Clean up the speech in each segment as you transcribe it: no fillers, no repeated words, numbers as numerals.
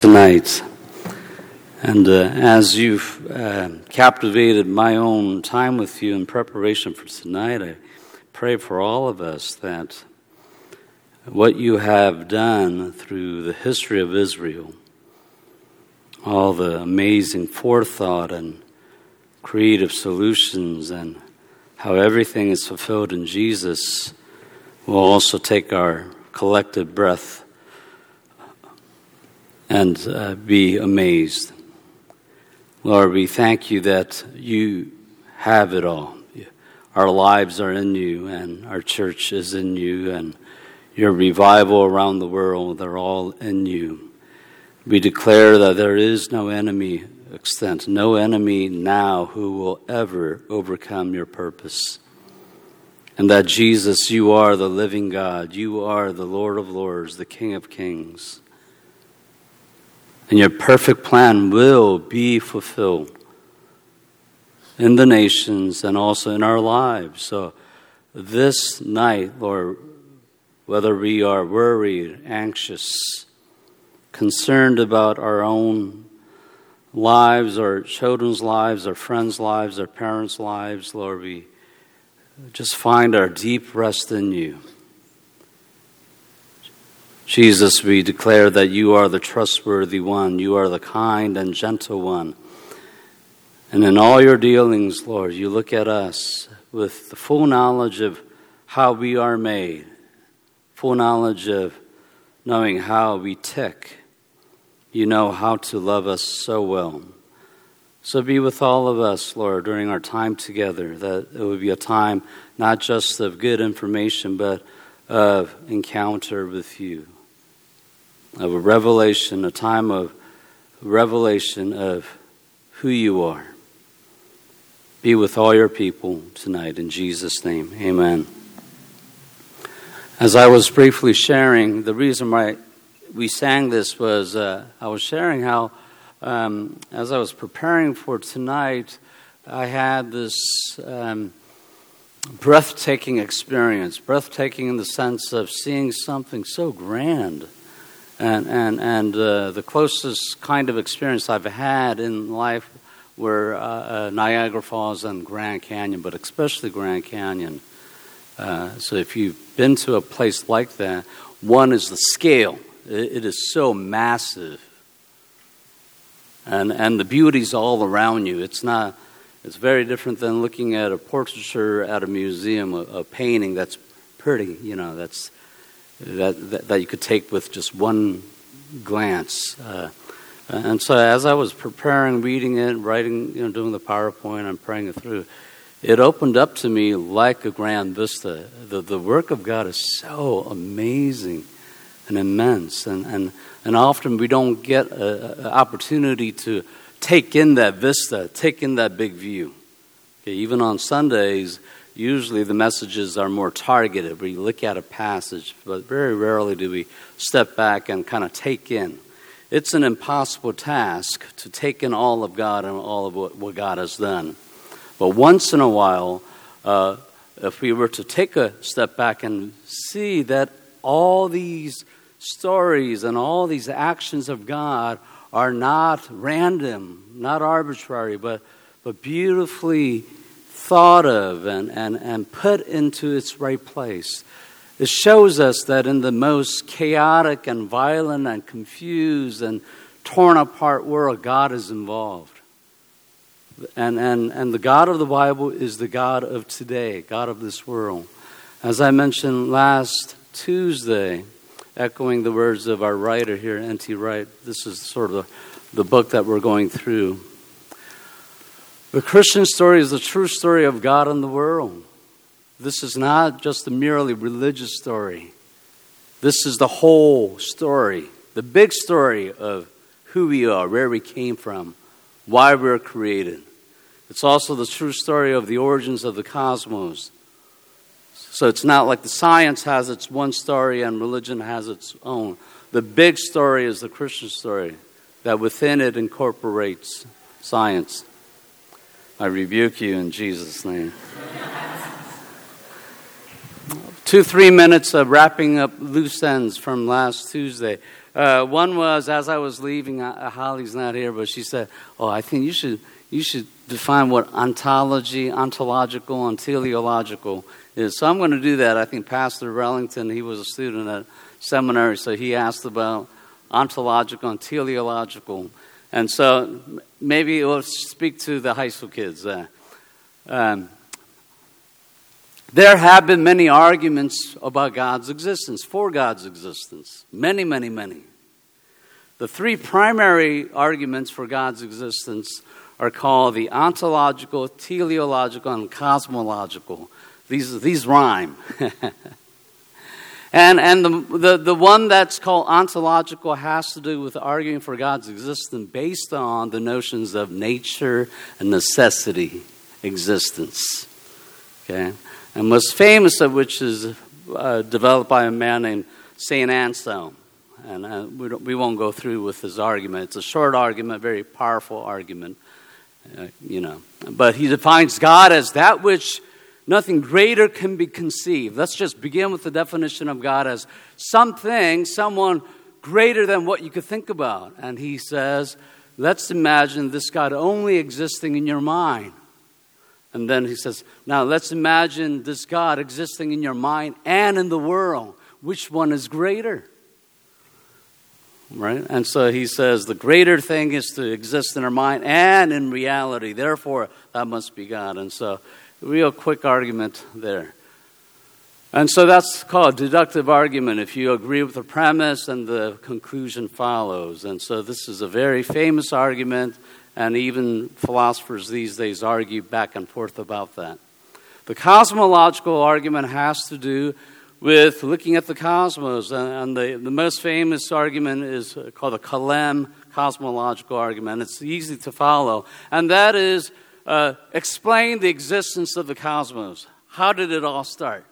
tonight. And as you've captivated my own time with you in preparation for tonight, I pray for all of us that what you have done through the history of Israel, all the amazing forethought and creative solutions and how everything is fulfilled in Jesus, will also take our collective breath and be amazed. Lord, we thank you that you have it all. Our lives are in you, and our church is in you, and your revival around the world, they're all in you. We declare that there is no enemy extent, no enemy now who will ever overcome your purpose. And that Jesus, you are the living God, you are the Lord of Lords, the King of Kings. And your perfect plan will be fulfilled in the nations and also in our lives. So this night, Lord, whether we are worried, anxious, concerned about our own lives, our children's lives, our friends' lives, our parents' lives, Lord, we just find our deep rest in you. Jesus, we declare that you are the trustworthy one. You are the kind and gentle one. And in all your dealings, Lord, you look at us with the full knowledge of how we are made, full knowledge of knowing how we tick. You know how to love us so well. So be with all of us, Lord, during our time together, that it would be a time not just of good information, but of encounter with you. Of a revelation, a time of revelation of who you are. Be with all your people tonight in Jesus' name. Amen. As I was briefly sharing, the reason why we sang this was I was sharing how as I was preparing for tonight, I had this breathtaking experience. Breathtaking in the sense of seeing something so grand. And the closest kind of experience I've had in life were Niagara Falls and Grand Canyon, but especially Grand Canyon. So if you've been to a place like that, one is the scale. It is so massive. And the beauty's all around you. It's very different than looking at a portraiture at a museum, a painting that's pretty, that you could take with just one glance. And so as I was preparing, reading it, writing, doing the PowerPoint, and praying it through, it opened up to me like a grand vista. The work of God is so amazing and immense. And often we don't get an opportunity to take in that vista, take in that big view. Okay, even on Sundays, usually the messages are more targeted. We look at a passage, but very rarely do we step back and kind of take in. It's an impossible task to take in all of God and all of what God has done. But once in a while, if we were to take a step back and see that all these stories and all these actions of God are not random, not arbitrary, but beautifully thought of and put into its right place. It shows us that in the most chaotic and violent and confused and torn apart world, God is involved. And the God of the Bible is the God of today, God of this world. As I mentioned last Tuesday, echoing the words of our writer here, N.T. Wright, this is sort of the book that we're going through. The Christian story is the true story of God and the world. This is not just a merely religious story. This is the whole story, the big story of who we are, where we came from, why we were created. It's also the true story of the origins of the cosmos. So it's not like the science has its one story and religion has its own. The big story is the Christian story that within it incorporates science. I rebuke you in Jesus' name. 2-3 minutes of wrapping up loose ends from last Tuesday. One was, as I was leaving, Holly's not here, but she said, I think you should define what ontological, and teleological is. So I'm going to do that. I think Pastor Rellington, he was a student at seminary, so he asked about ontological and teleological. And so maybe it will speak to the high school kids. There have been many arguments about God's existence, for God's existence. Many, many, many. The three primary arguments for God's existence are called the ontological, teleological, and cosmological. These rhyme. And the one that's called ontological has to do with arguing for God's existence based on the notions of nature and necessity existence. Okay? And most famous of which is developed by a man named St. Anselm. And we won't go through with his argument. It's a short argument, very powerful argument, But he defines God as that which nothing greater can be conceived. Let's just begin with the definition of God as something, someone greater than what you could think about. And he says, let's imagine this God only existing in your mind. And then he says, now let's imagine this God existing in your mind and in the world. Which one is greater? Right? And so he says the greater thing is to exist in our mind and in reality. Therefore, that must be God. And so, real quick argument there. And so that's called deductive argument, if you agree with the premise and the conclusion follows. And so this is a very famous argument, and even philosophers these days argue back and forth about that. The cosmological argument has to do with looking at the cosmos, and the most famous argument is called the Kalam cosmological argument. It's easy to follow, and that is explain the existence of the cosmos. How did it all start?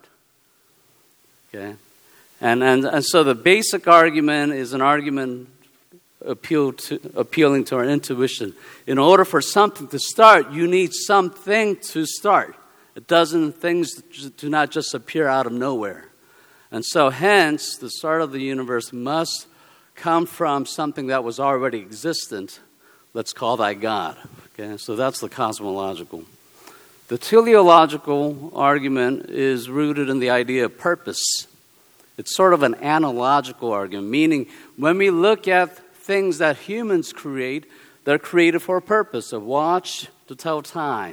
Okay, and so the basic argument is an argument appealing to our intuition. In order for something to start, you need something to start. Things do not just appear out of nowhere. And so hence, the start of the universe must come from something that was already existent. Let's call that God. Okay, so that's the cosmological. The teleological argument is rooted in the idea of purpose. It's sort of an analogical argument, meaning when we look at things that humans create, they're created for a purpose. A watch to tell time,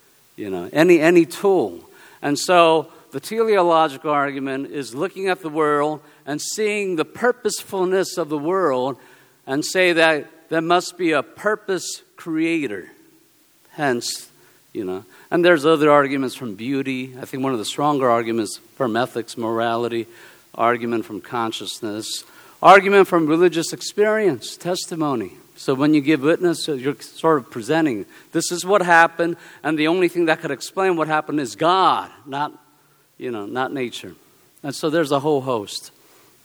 any tool. And so the teleological argument is looking at the world and seeing the purposefulness of the world and say that there must be a purpose creator. Hence, and there's other arguments from beauty. I think one of the stronger arguments from ethics, morality, argument from consciousness, argument from religious experience, testimony. So when you give witness, you're sort of presenting, this is what happened, and the only thing that could explain what happened is God, not nature. And so there's a whole host.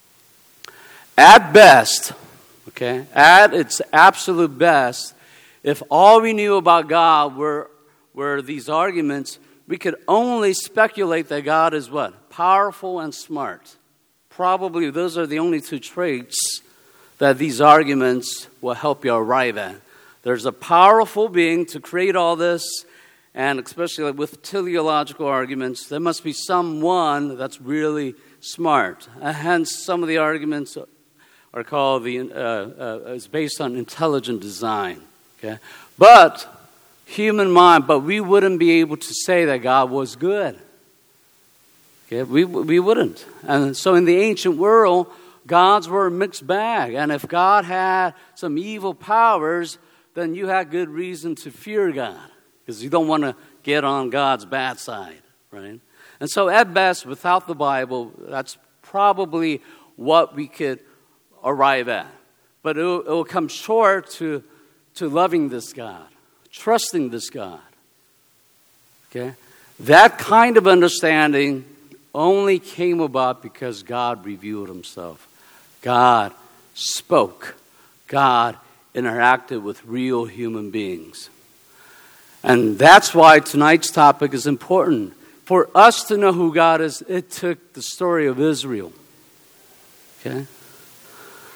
At best, at its absolute best, if all we knew about God were these arguments, we could only speculate that God is what? Powerful and smart. Probably those are the only two traits that these arguments will help you arrive at. There's a powerful being to create all this, and especially with teleological arguments, there must be someone that's really smart. Hence, some of the arguments are called is based on intelligent design. Okay, but human mind, but we wouldn't be able to say that God was good. Okay, we wouldn't. And so in the ancient world, gods were a mixed bag. And if God had some evil powers, then you had good reason to fear God, because you don't want to get on God's bad side, right? And so at best, without the Bible, that's probably what we could arrive at. But it will come short to loving this God, trusting this God. Okay? That kind of understanding only came about because God revealed himself. God spoke. God interacted with real human beings. And that's why tonight's topic is important. For us to know who God is, it took the story of Israel. Okay?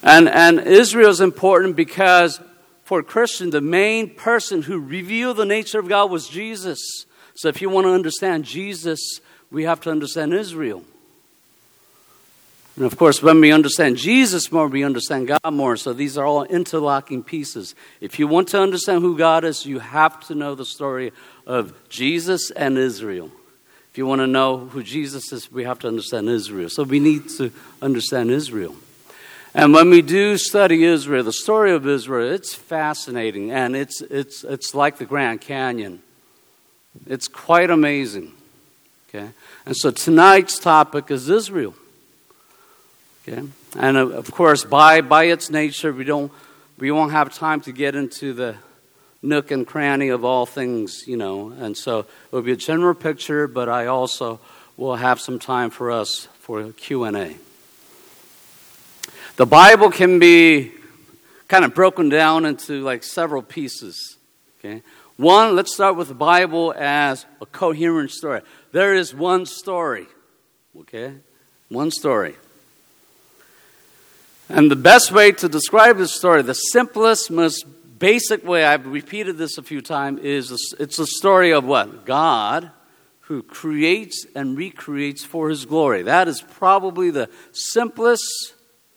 And Israel is important because for a Christian, the main person who revealed the nature of God was Jesus. So if you want to understand Jesus, we have to understand Israel. And of course, when we understand Jesus more, we understand God more. So these are all interlocking pieces. If you want to understand who God is, you have to know the story of Jesus and Israel. If you want to know who Jesus is, we have to understand Israel. So we need to understand Israel. And when we do study Israel, the story of Israel, it's fascinating. And it's like the Grand Canyon. It's quite amazing. Okay? And so tonight's topic is Israel. Okay? And of course, by its nature, we won't have time to get into the nook and cranny of all things, And so it will be a general picture, but I also will have some time for us for Q&A. The Bible can be kind of broken down into like several pieces. Okay? One, let's start with the Bible as a coherent story. There is one story. Okay? One story. And the best way to describe the story, the simplest, most basic way, I've repeated this a few times, is it's a story of what? God who creates and recreates for his glory. That is probably the simplest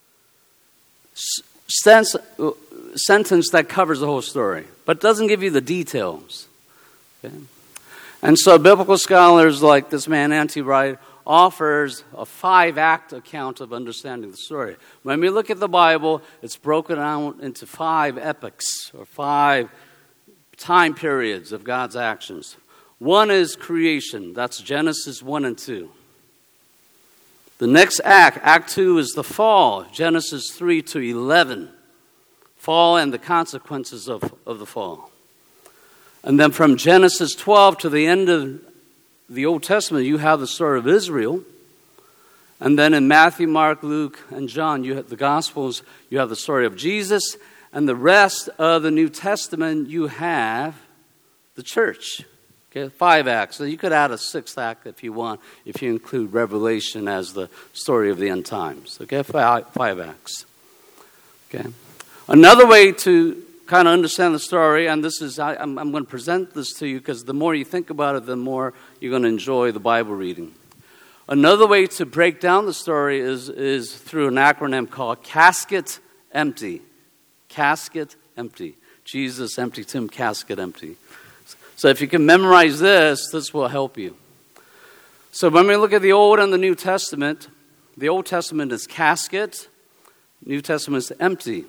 sentence that covers the whole story, but doesn't give you the details. Okay? And so biblical scholars like this man, N.T. Wright, offers a 5-act account of understanding the story. When we look at the Bible, it's broken down into 5 epochs, or 5 time periods of God's actions. One is creation. That's Genesis 1 and 2. The next act, Act 2, is the fall, Genesis 3 to 11. Fall and the consequences of the fall. And then from Genesis 12 to the end of the Old Testament, you have the story of Israel. And then in Matthew, Mark, Luke, and John, you have the Gospels, you have the story of Jesus. And the rest of the New Testament, you have the church. Okay, 5 acts. So you could add a 6th act if you want, if you include Revelation as the story of the end times. Okay, 5 acts. Okay. Another way to kind of understand the story, and this is, I'm going to present this to you because the more you think about it, the more you're going to enjoy the Bible reading. Another way to break down the story is through an acronym called Casket Empty. Casket Empty. Jesus empty, tomb, casket empty. So if you can memorize this will help you. So when we look at the Old and the New Testament, the Old Testament is casket, New Testament is empty.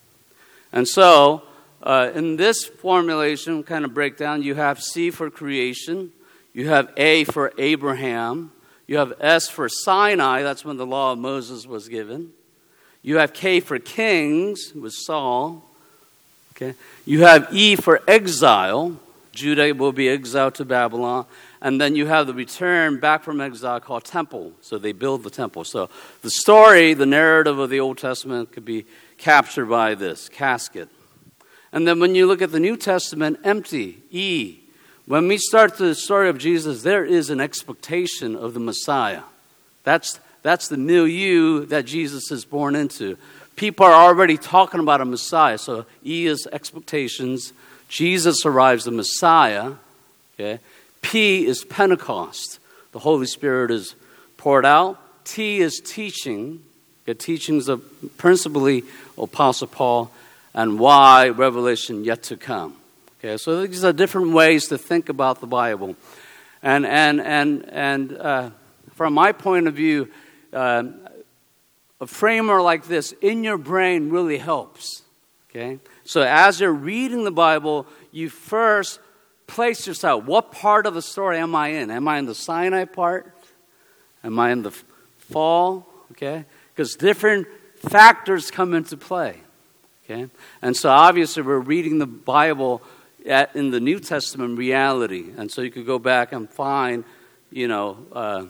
And so, in this formulation, kind of breakdown, you have C for creation, you have A for Abraham, you have S for Sinai, that's when the law of Moses was given. You have K for kings, with Saul. Okay. You have E for exile, Judah will be exiled to Babylon. And then you have the return back from exile called temple, so they build the temple. So the story, the narrative of the Old Testament could be captured by this, casket. And then when you look at the New Testament, empty, E. When we start the story of Jesus, there is an expectation of the Messiah. That's the milieu that Jesus is born into. People are already talking about a Messiah. So E is expectations. Jesus arrives, the Messiah. Okay. P is Pentecost. The Holy Spirit is poured out. T is teaching. The teachings of principally Apostle Paul, and Y, revelation yet to come. Okay, so these are different ways to think about the Bible, and from my point of view, a framework like this in your brain really helps. Okay, so as you're reading the Bible, you first place yourself. What part of the story am I in? Am I in the Sinai part? Am I in the fall? Okay. Because different factors come into play, okay? And so obviously we're reading the Bible in the New Testament reality. And so you could go back and find, the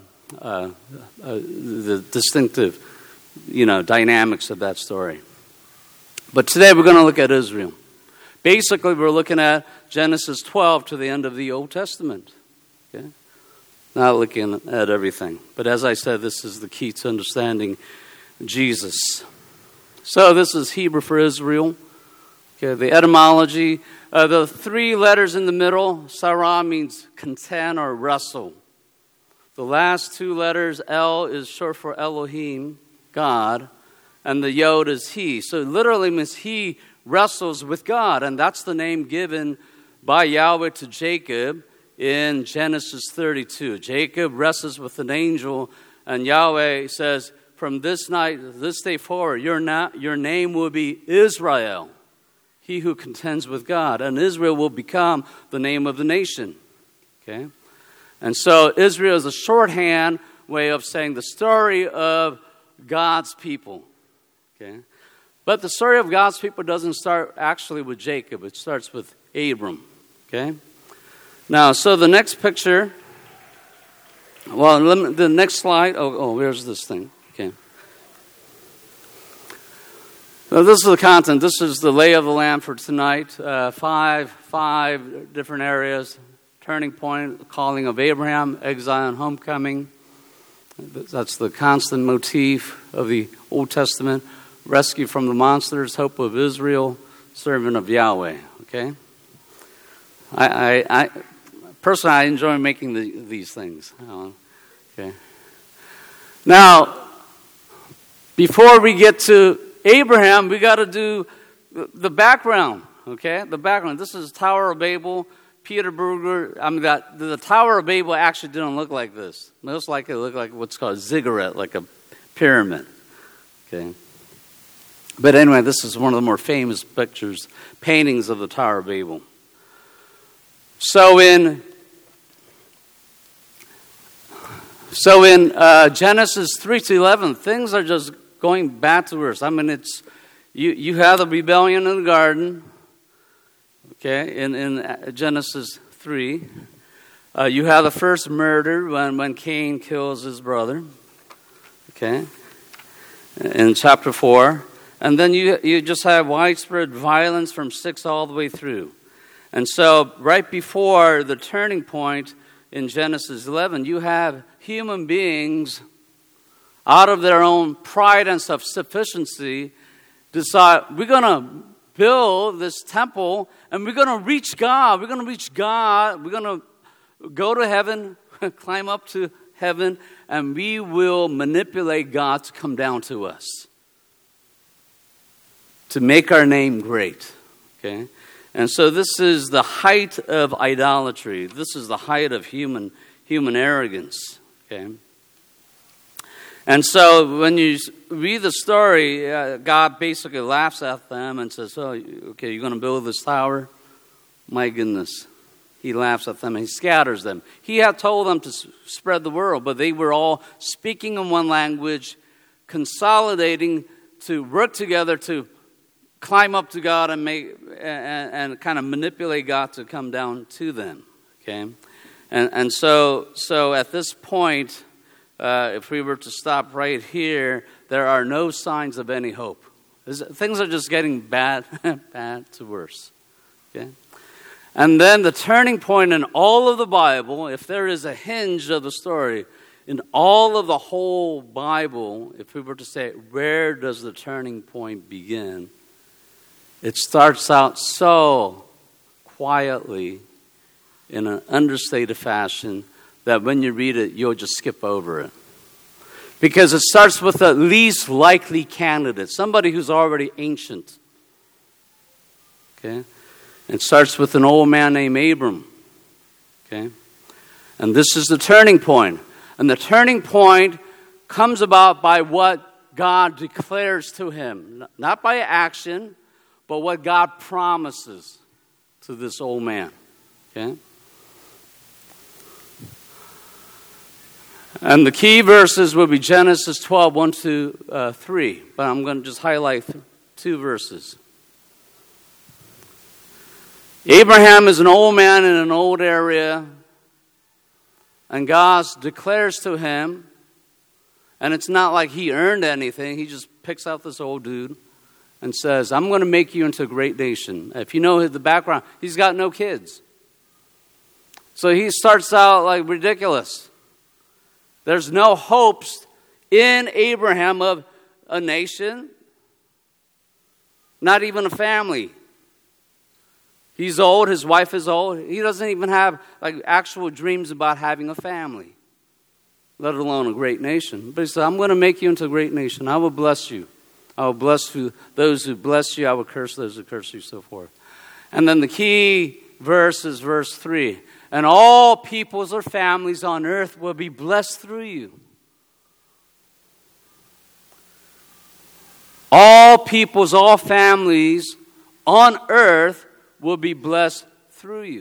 distinctive, dynamics of that story. But today we're going to look at Israel. Basically, we're looking at Genesis 12 to the end of the Old Testament, okay? Not looking at everything. But as I said, this is the key to understanding Jesus. So this is Hebrew for Israel. Okay, the etymology, the three letters in the middle, Sarah means contend or wrestle. The last two letters, El, is short for Elohim, God, and the Yod is He. So it literally means He wrestles with God, and that's the name given by Yahweh to Jacob in Genesis 32. Jacob wrestles with an angel, and Yahweh says, from this day forward, your name will be Israel, he who contends with God. And Israel will become the name of the nation. Okay? And so Israel is a shorthand way of saying the story of God's people. Okay? But the story of God's people doesn't start actually with Jacob. It starts with Abram. Okay? Now, so the next picture, the next slide. Oh, where's this thing? Okay. Now, this is the content. This is the lay of the land for tonight. Five different areas. Turning point, the calling of Abraham, exile and homecoming. That's the constant motif of the Old Testament. Rescue from the monsters, hope of Israel, servant of Yahweh. Okay? I personally, I enjoy making these things. Okay. Now, before we get to Abraham, we got to do the background. Okay, the background. This is Tower of Babel. Peter Berger. The Tower of Babel actually didn't look like this. Most likely, it looked like what's called a ziggurat, like a pyramid. Okay. But anyway, this is one of the more famous paintings of the Tower of Babel. So in Genesis 3-11, things are just going bad to worse. I mean, it's you have the rebellion in the garden. Okay, in Genesis 3, you have the first murder when Cain kills his brother. Okay, in chapter 4, and then you just have widespread violence from 6 all the way through. And so right before the turning point in Genesis 11, you have human beings, out of their own pride and self-sufficiency, decide, we're going to build this temple and we're going to reach God. We're going to reach God. We're going to go to heaven, climb up to heaven, and we will manipulate God to come down to us, to make our name great. Okay? And so this is the height of idolatry. This is the height of human arrogance. Okay? And so when you read the story, God basically laughs at them and says, oh, okay, you're going to build this tower? My goodness. He laughs at them and he scatters them. He had told them to spread the word, but they were all speaking in one language, consolidating to work together to climb up to God and kind of manipulate God to come down to them. Okay? And so at this point, if we were to stop right here, there are no signs of any hope. Things are just getting bad to worse. Okay? And then the turning point in all of the Bible, if there is a hinge of the story, in all of the whole Bible, if we were to say, where does the turning point begin? It starts out so quietly in an understated fashion that when you read it, you'll just skip over it. Because it starts with the least likely candidate, somebody who's already ancient. Okay? It starts with an old man named Abram. Okay? And this is the turning point. And the turning point comes about by what God declares to him. Not by action, but what God promises to this old man. Okay? And the key verses will be Genesis 12, 1-3. But I'm going to just highlight 2 verses. Abraham is an old man in an old area. And God declares to him, and it's not like he earned anything. He just picks out this old dude and says, I'm going to make you into a great nation. If you know the background, he's got no kids. So he starts out like ridiculous. There's no hopes in Abraham of a nation. Not even a family. He's old, his wife is old. He doesn't even have actual dreams about having a family, let alone a great nation. But he said, I'm going to make you into a great nation. I will bless you. I will bless those who bless you. I will curse those who curse you, so forth. And then the key verse is verse 3. And all peoples or families on earth will be blessed through you. All peoples, all families on earth will be blessed through you.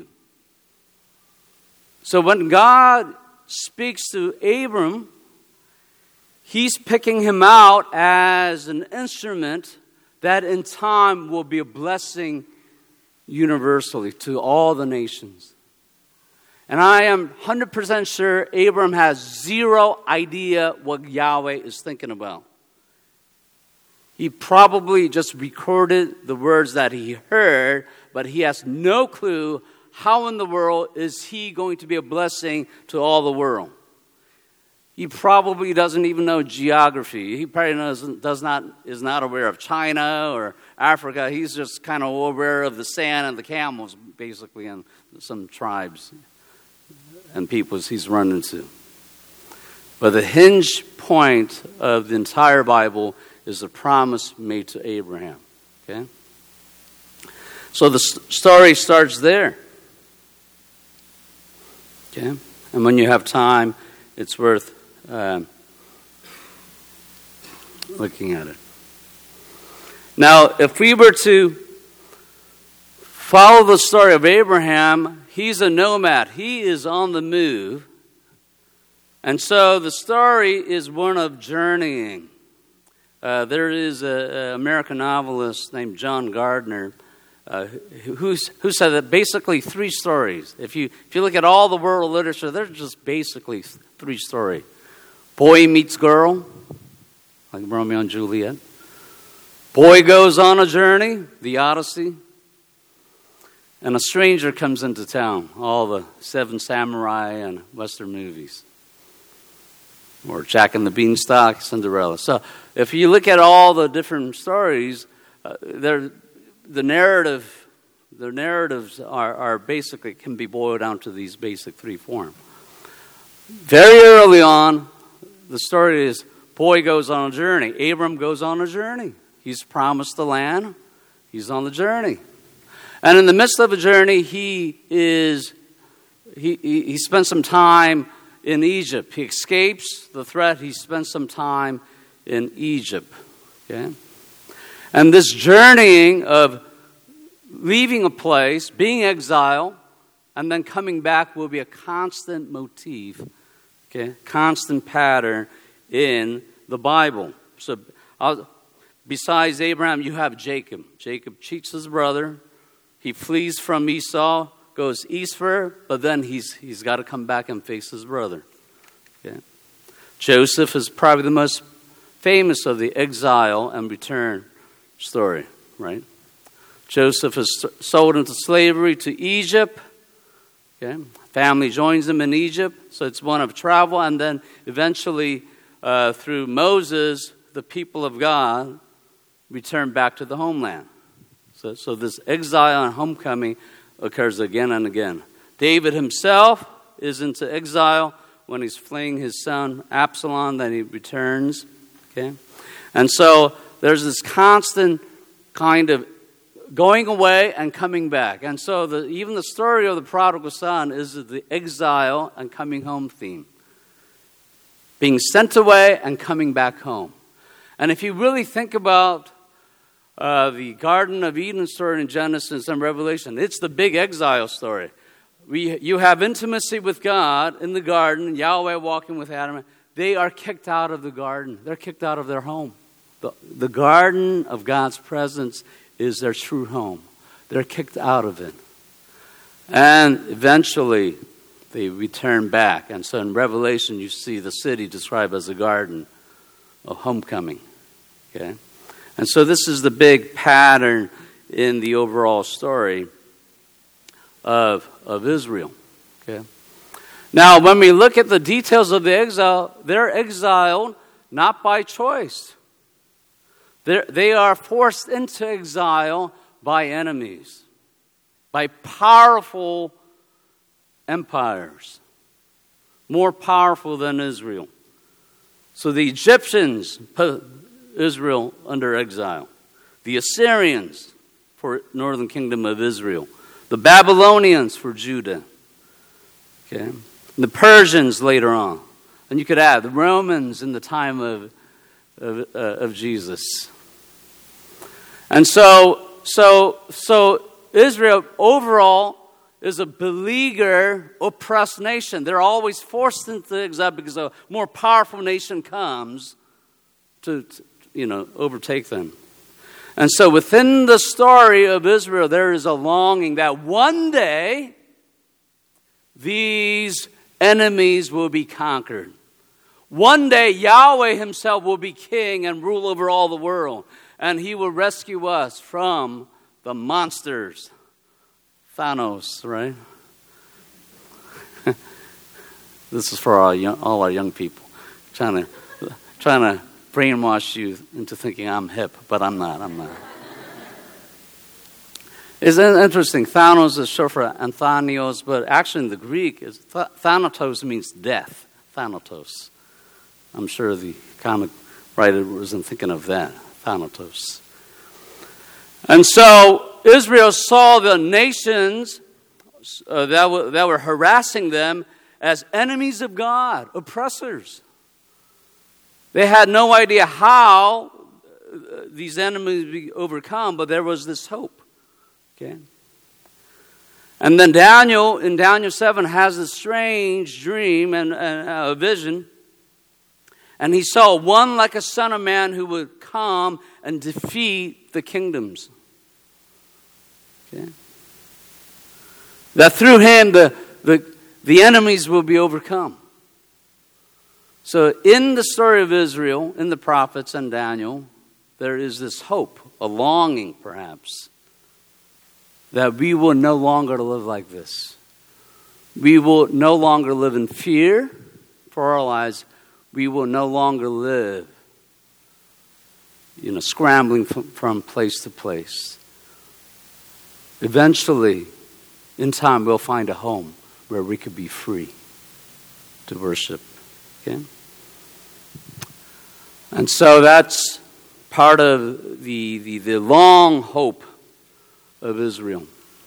So when God speaks to Abram, he's picking him out as an instrument that in time will be a blessing universally to all the nations. And I am 100% sure Abram has zero idea what Yahweh is thinking about. He probably just recorded the words that he heard, but he has no clue how in the world is he going to be a blessing to all the world. He probably doesn't even know geography. He probably is not aware of China or Africa. He's just kind of aware of the sand and the camels, basically, and some tribes and peoples he's run into. But the hinge point of the entire Bible is the promise made to Abraham. Okay? So the story starts there. Okay? And when you have time, it's worth looking at it. Now, if we were to follow the story of Abraham, he's a nomad. He is on the move. And so the story is one of journeying. There is an American novelist named John Gardner who said that basically three stories. If you look at all the world literature, there's just basically three stories. Boy meets girl, like Romeo and Juliet. Boy goes on a journey, the Odyssey. And a stranger comes into town, all the Seven Samurai and Western movies. Or Jack and the Beanstalk, Cinderella. So if you look at all the different stories, the narratives are basically can be boiled down to these basic three forms. Very early on, the story is boy goes on a journey. Abram goes on a journey. He's promised the land. He's on the journey. And in the midst of a journey, he spends some time in Egypt. He escapes the threat. He spends some time in Egypt. Okay? And this journeying of leaving a place, being exiled, and then coming back will be a constant motif, okay? Constant pattern in the Bible. So besides Abraham, you have Jacob. Jacob cheats his brother. He flees from Esau, goes eastward, but then he's got to come back and face his brother. Okay? Joseph is probably the most famous of the exile and return story, right? Joseph is sold into slavery to Egypt. Okay? Family joins him in Egypt, so it's one of travel, and then eventually through Moses, the people of God return back to the homeland. So this exile and homecoming occurs again and again. David himself is into exile when he's fleeing his son Absalom, then he returns. Okay? And so there's this constant kind of going away and coming back. And so even the story of the prodigal son is the exile and coming home theme. Being sent away and coming back home. And if you really think about the Garden of Eden story in Genesis and Revelation, it's the big exile story. You have intimacy with God in the garden, Yahweh walking with Adam. They are kicked out of the garden. They're kicked out of their home. The garden of God's presence is their true home. They're kicked out of it. And eventually, they return back. And so in Revelation, you see the city described as a garden of homecoming. Okay? And so this is the big pattern in the overall story of Israel. Okay? Now, when we look at the details of the exile, they're exiled not by choice. They are forced into exile by enemies, by powerful empires, more powerful than Israel. So the Egyptians put Israel under exile. The Assyrians for northern kingdom of Israel. The Babylonians for Judah. Okay? And the Persians later on. And you could add the Romans in the time of Jesus. And so Israel overall is a beleaguered, oppressed nation. They're always forced into exile because a more powerful nation comes to overtake them. And so within the story of Israel, there is a longing that one day these enemies will be conquered. One day Yahweh himself will be king and rule over all the world. And he will rescue us from the monsters. Thanos, right? This is for all our young people. Trying to brainwash you into thinking I'm hip, but I'm not. It's interesting. Thanos is short for Anthonios, but actually in the Greek, Thanatos means death. Thanatos. I'm sure the comic writer wasn't thinking of that. Thanatos. And so Israel saw the nations that were harassing them as enemies of God, oppressors. They had no idea how these enemies would be overcome, but there was this hope. Okay? And then Daniel, in Daniel 7, has a strange dream and a vision. And he saw one like a son of man who would come and defeat the kingdoms. Okay? That through him the enemies will be overcome. So in the story of Israel, in the prophets and Daniel, there is this hope, a longing perhaps, that we will no longer live like this. We will no longer live in fear for our lives. We will no longer live, scrambling from place to place. Eventually, in time, we'll find a home where we could be free to worship. Okay? And so that's part of the long hope of Israel.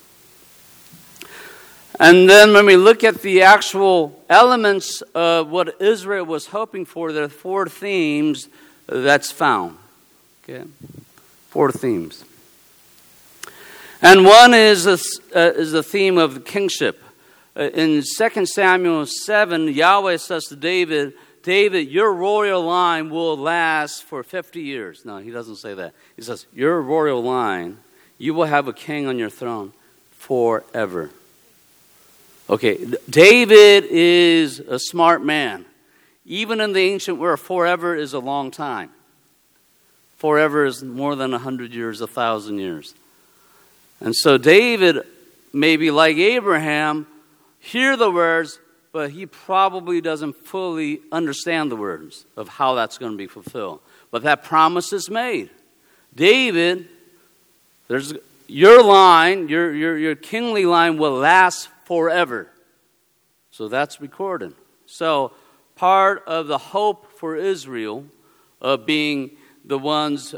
And then when we look at the actual elements of what Israel was hoping for, there are 4 themes that's found. Okay? 4 themes. And one is the theme of kingship. In 2 Samuel 7, Yahweh says to David, your royal line will last for 50 years. No, he doesn't say that. He says, your royal line, you will have a king on your throne forever. Okay, David is a smart man. Even in the ancient world, forever is a long time. Forever is more than 100 years, 1,000 years. And so David, maybe like Abraham, hear the words, but he probably doesn't fully understand the words of how that's going to be fulfilled. But that promise is made. David, there's your line, your kingly line will last forever. So that's recorded. So part of the hope for Israel of being the ones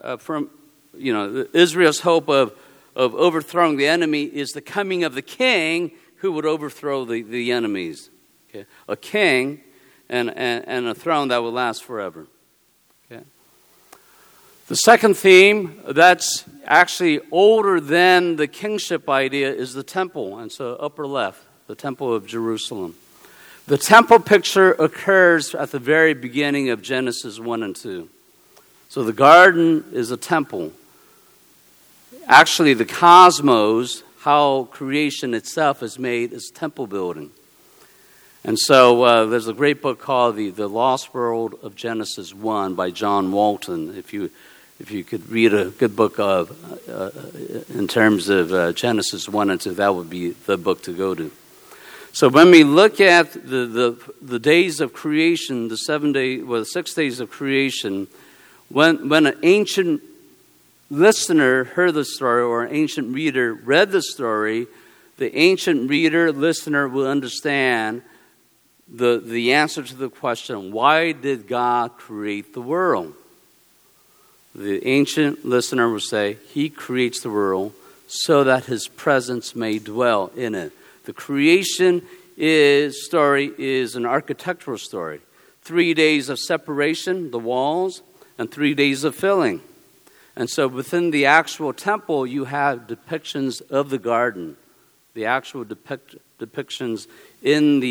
Israel's hope of overthrowing the enemy is the coming of the king who would overthrow the enemies. Okay? A king and a throne that will last forever. Okay? The second theme that's actually older than the kingship idea is the temple. And so upper left, the temple of Jerusalem. The temple picture occurs at the very beginning of Genesis 1 and 2. So the garden is a temple. Actually, the cosmos, how creation itself is made, is temple building. And so there's a great book called The Lost World of Genesis 1 by John Walton. If you could read a good book in terms of Genesis 1 and 2, that would be the book to go to. So when we look at the days of creation, the 6 days of creation, when an ancient listener heard the story or an ancient reader read the story, the ancient reader, listener will understand the answer to the question, why did God create the world? The ancient listener will say, He creates the world so that His presence may dwell in it. The creation story is an architectural story. 3 days of separation, the walls, and 3 days of filling. And so within the actual temple, you have depictions of the garden, the actual depictions in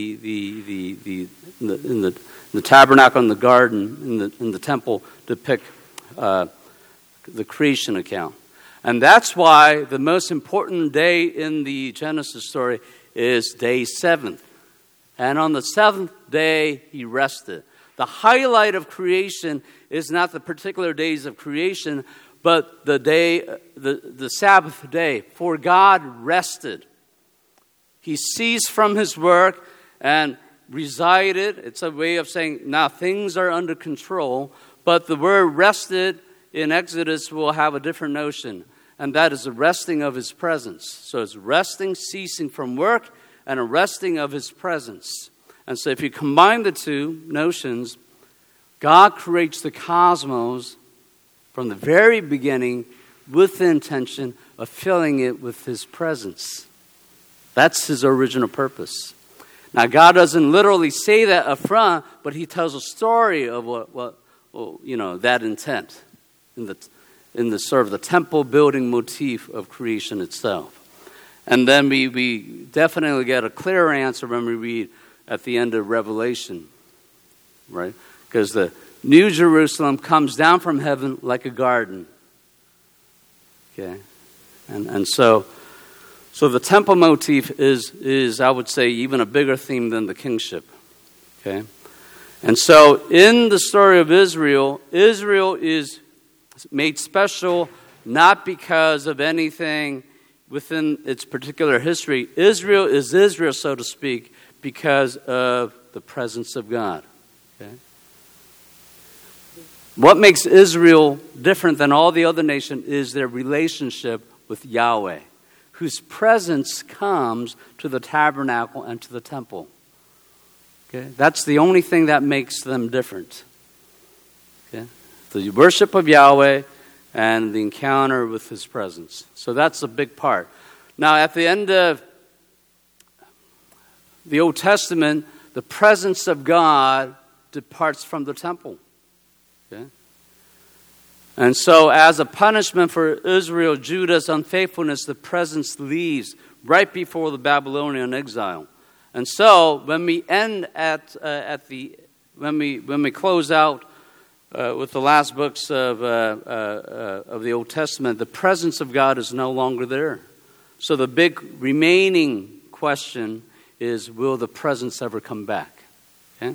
the tabernacle and the garden in the temple depict the creation account. And that's why the most important day in the Genesis story is day 7th. And on the 7th day, He rested. The highlight of creation is not the particular days of creation, but the Sabbath day. For God rested. He ceased from His work and resided. It's a way of saying now things are under control. But the word rested in Exodus will have a different notion. And that is a resting of His presence. So it's resting, ceasing from work, and a resting of His presence. And so if you combine the two notions, God creates the cosmos from the very beginning with the intention of filling it with His presence. That's His original purpose. Now, God doesn't literally say that up front, but He tells a story of that intent in the sort of the temple building motif of creation itself. And then we definitely get a clearer answer when we read at the end of Revelation, right? Because the New Jerusalem comes down from heaven like a garden. Okay? And so the temple motif is, I would say, even a bigger theme than the kingship. Okay? And so in the story of Israel is made special not because of anything within its particular history. Israel is Israel, so to speak, because of the presence of God. Okay? What makes Israel different than all the other nations is their relationship with Yahweh, whose presence comes to the tabernacle and to the temple. Okay? That's the only thing that makes them different. Okay? The worship of Yahweh and the encounter with His presence. So that's a big part. Now, at the end of the Old Testament, the presence of God departs from the temple. Okay? And so as a punishment for Israel, Judah's unfaithfulness, the presence leaves right before the Babylonian exile. And so when we end when we close out with the last books of the Old Testament, the presence of God is no longer there. So the big remaining question is, will the presence ever come back? Okay?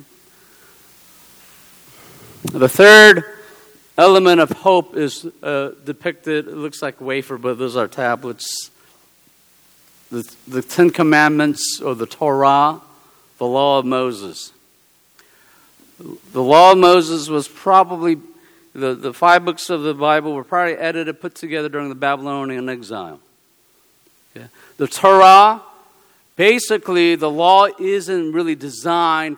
The third element of hope is depicted, it looks like a wafer, but those are tablets. The Ten Commandments, or the Torah, the law of Moses. The law of Moses was probably, the 5 books of the Bible were probably edited, put together during the Babylonian exile. Okay. The Torah, basically the law isn't really designed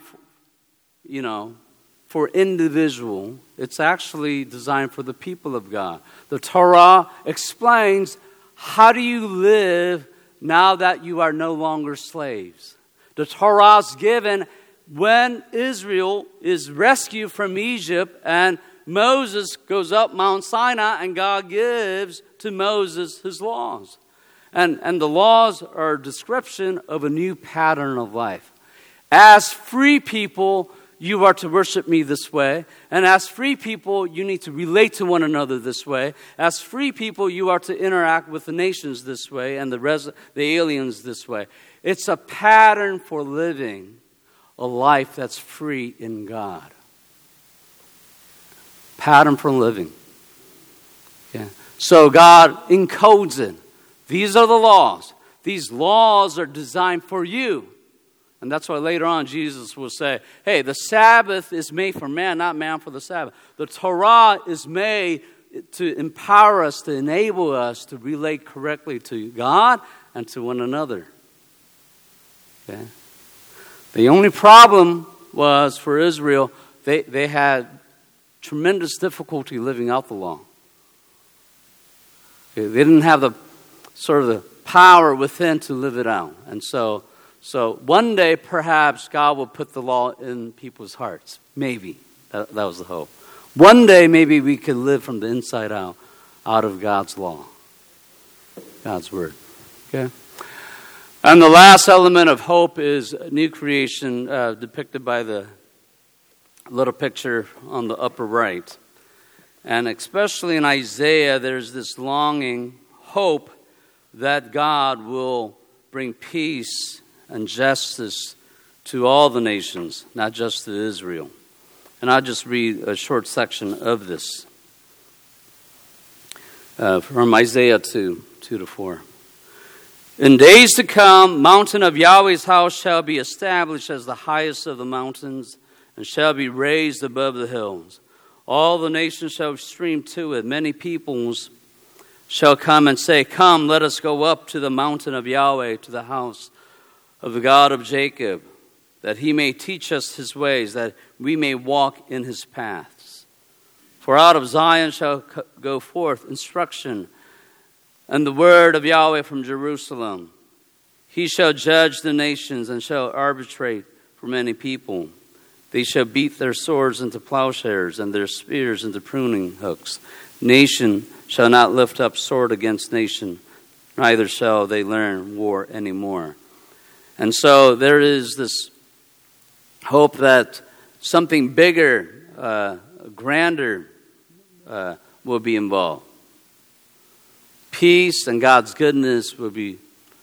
for individual. It's actually designed for the people of God. The Torah explains, how do you live now that you are no longer slaves? The Torah is given when Israel is rescued from Egypt and Moses goes up Mount Sinai and God gives to Moses His laws. And the laws are a description of a new pattern of life. As free people, you are to worship me this way. And as free people, you need to relate to one another this way. As free people, you are to interact with the nations this way and the aliens this way. It's a pattern for living a life that's free in God. Pattern for living. Okay. So God encodes it. These are the laws. These laws are designed for you. And that's why later on Jesus will say, hey, the Sabbath is made for man, not man for the Sabbath. The Torah is made to empower us, to enable us to relate correctly to God and to one another. Okay? The only problem was for Israel, they had tremendous difficulty living out the law. Okay? They didn't have the sort of the power within to live it out. And so one day, perhaps, God will put the law in people's hearts. Maybe. That was the hope. One day, maybe we could live from the inside out of God's law, God's word. Okay? And the last element of hope is new creation, depicted by the little picture on the upper right. And especially in Isaiah, there's this longing, hope, that God will bring peace and justice to all the nations, not just to Israel. And I'll just read a short section of this from Isaiah 2-4. In days to come, mountain of Yahweh's house shall be established as the highest of the mountains and shall be raised above the hills. All the nations shall stream to it. Many peoples shall come and say, come, let us go up to the mountain of Yahweh, to the house of the God of Jacob, that he may teach us his ways, that we may walk in his paths. For out of Zion shall go forth instruction, and the word of Yahweh from Jerusalem. He shall judge the nations and shall arbitrate for many people. They shall beat their swords into plowshares and their spears into pruning hooks. Nation shall not lift up sword against nation, neither shall they learn war anymore. And so there is this hope that something bigger, grander will be involved. Peace and God's goodness will be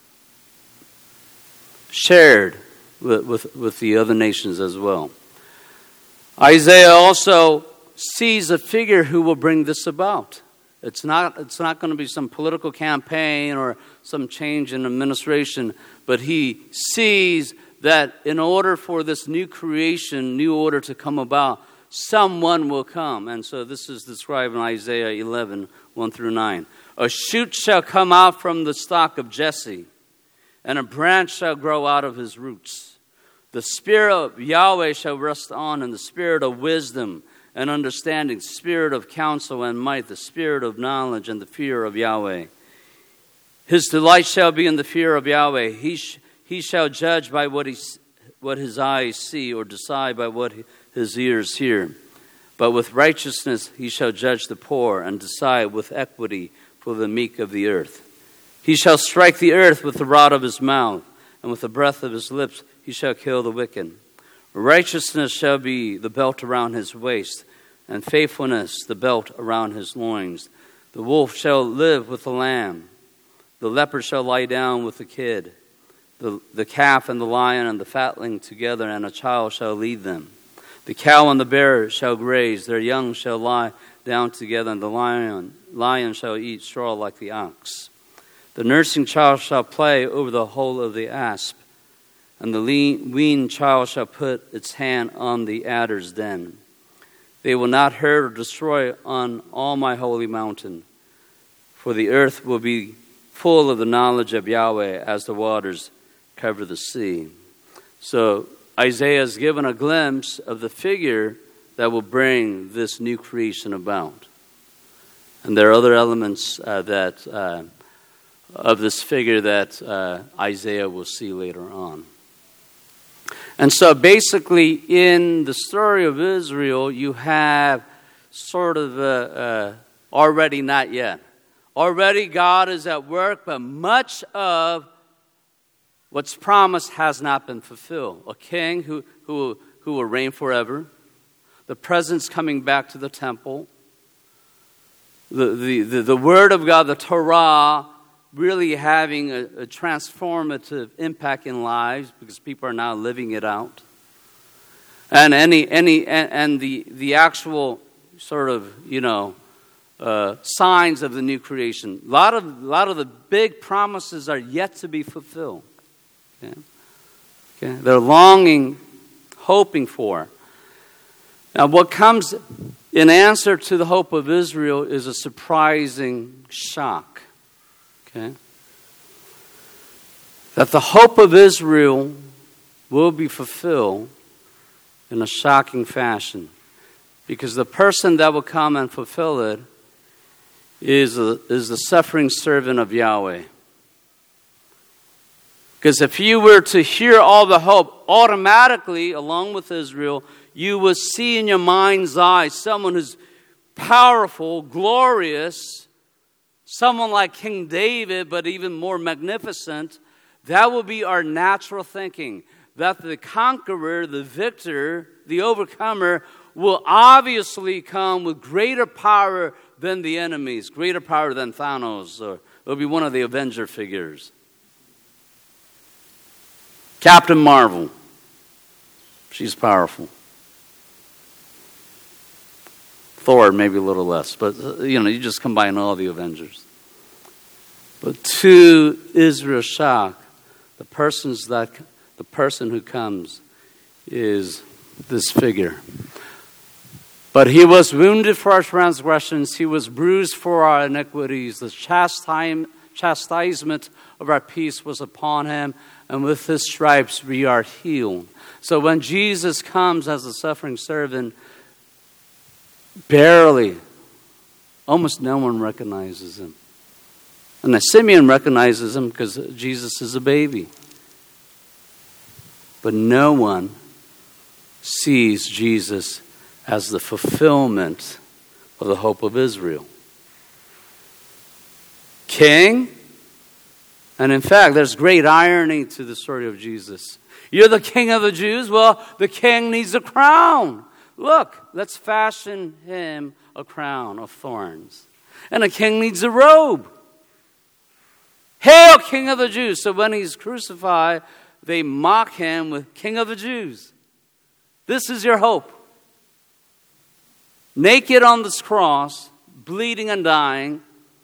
shared with the other nations as well. Isaiah also sees a figure who will bring this about. It's not going to be some political campaign or some change in administration, but he sees that in order for this new creation, new order to come about, someone will come. And so this is described in Isaiah 11, 1-9. A shoot shall come out from the stock of Jesse, and a branch shall grow out of his roots. The spirit of Yahweh shall rest on him, the spirit of wisdom and understanding, spirit of counsel and might, the spirit of knowledge and the fear of Yahweh. His delight shall be in the fear of Yahweh. He shall judge by what his eyes see, or decide by what his ears hear. But with righteousness he shall judge the poor, and decide with equity for the meek of the earth. He shall strike the earth with the rod of his mouth, and with the breath of his lips he shall kill the wicked. Righteousness shall be the belt around his waist, and faithfulness the belt around his loins. The wolf shall live with the lamb. The leopard shall lie down with the kid. The calf and the lion and the fatling together, and a child shall lead them. The cow and the bear shall graze. Their young shall lie down together, and the lion shall eat straw like the ox. The nursing child shall play over the hole of the asp, and the weaned child shall put its hand on the adder's den. They will not hurt or destroy on all my holy mountain, for the earth will be full of the knowledge of Yahweh as the waters cover the sea. So Isaiah is given a glimpse of the figure that will bring this new creation about. And there are other elements of this figure that Isaiah will see later on. And so basically in the story of Israel, you have sort of already not yet. Already God is at work, but much of what's promised has not been fulfilled. A king who will reign forever. The presence coming back to the temple. The word of God, the Torah, really having a transformative impact in lives because people are now living it out. And the actual sort of, signs of the new creation. A lot of the big promises are yet to be fulfilled. Okay? They're longing, hoping for. Now, what comes in answer to the hope of Israel is a surprising shock. Okay? That the hope of Israel will be fulfilled in a shocking fashion. Because the person that will come and fulfill it is the suffering servant of Yahweh. Because if you were to hear all the hope, automatically, along with Israel, you will see in your mind's eye someone who's powerful, glorious, someone like King David, but even more magnificent. That will be our natural thinking. That the conqueror, the victor, the overcomer will obviously come with greater power than the enemies, greater power than Thanos, or it'll be one of the Avenger figures. Captain Marvel. She's powerful. Thor, maybe a little less, but you just combine all the Avengers. But to Israel's shock, the person who comes is this figure. But he was wounded for our transgressions, he was bruised for our iniquities. The chastisement of our peace was upon him, and with his stripes we are healed. So when Jesus comes as a suffering servant, barely, almost no one recognizes him. And Simeon recognizes him because Jesus is a baby. But no one sees Jesus as the fulfillment of the hope of Israel. King, and in fact, there's great irony to the story of Jesus. You're the king of the Jews? Well, the king needs a crown. Look, let's fashion him a crown of thorns. And a king needs a robe. Hail, King of the Jews! So when he's crucified, they mock him with King of the Jews. This is your hope. Naked on this cross, bleeding and dying.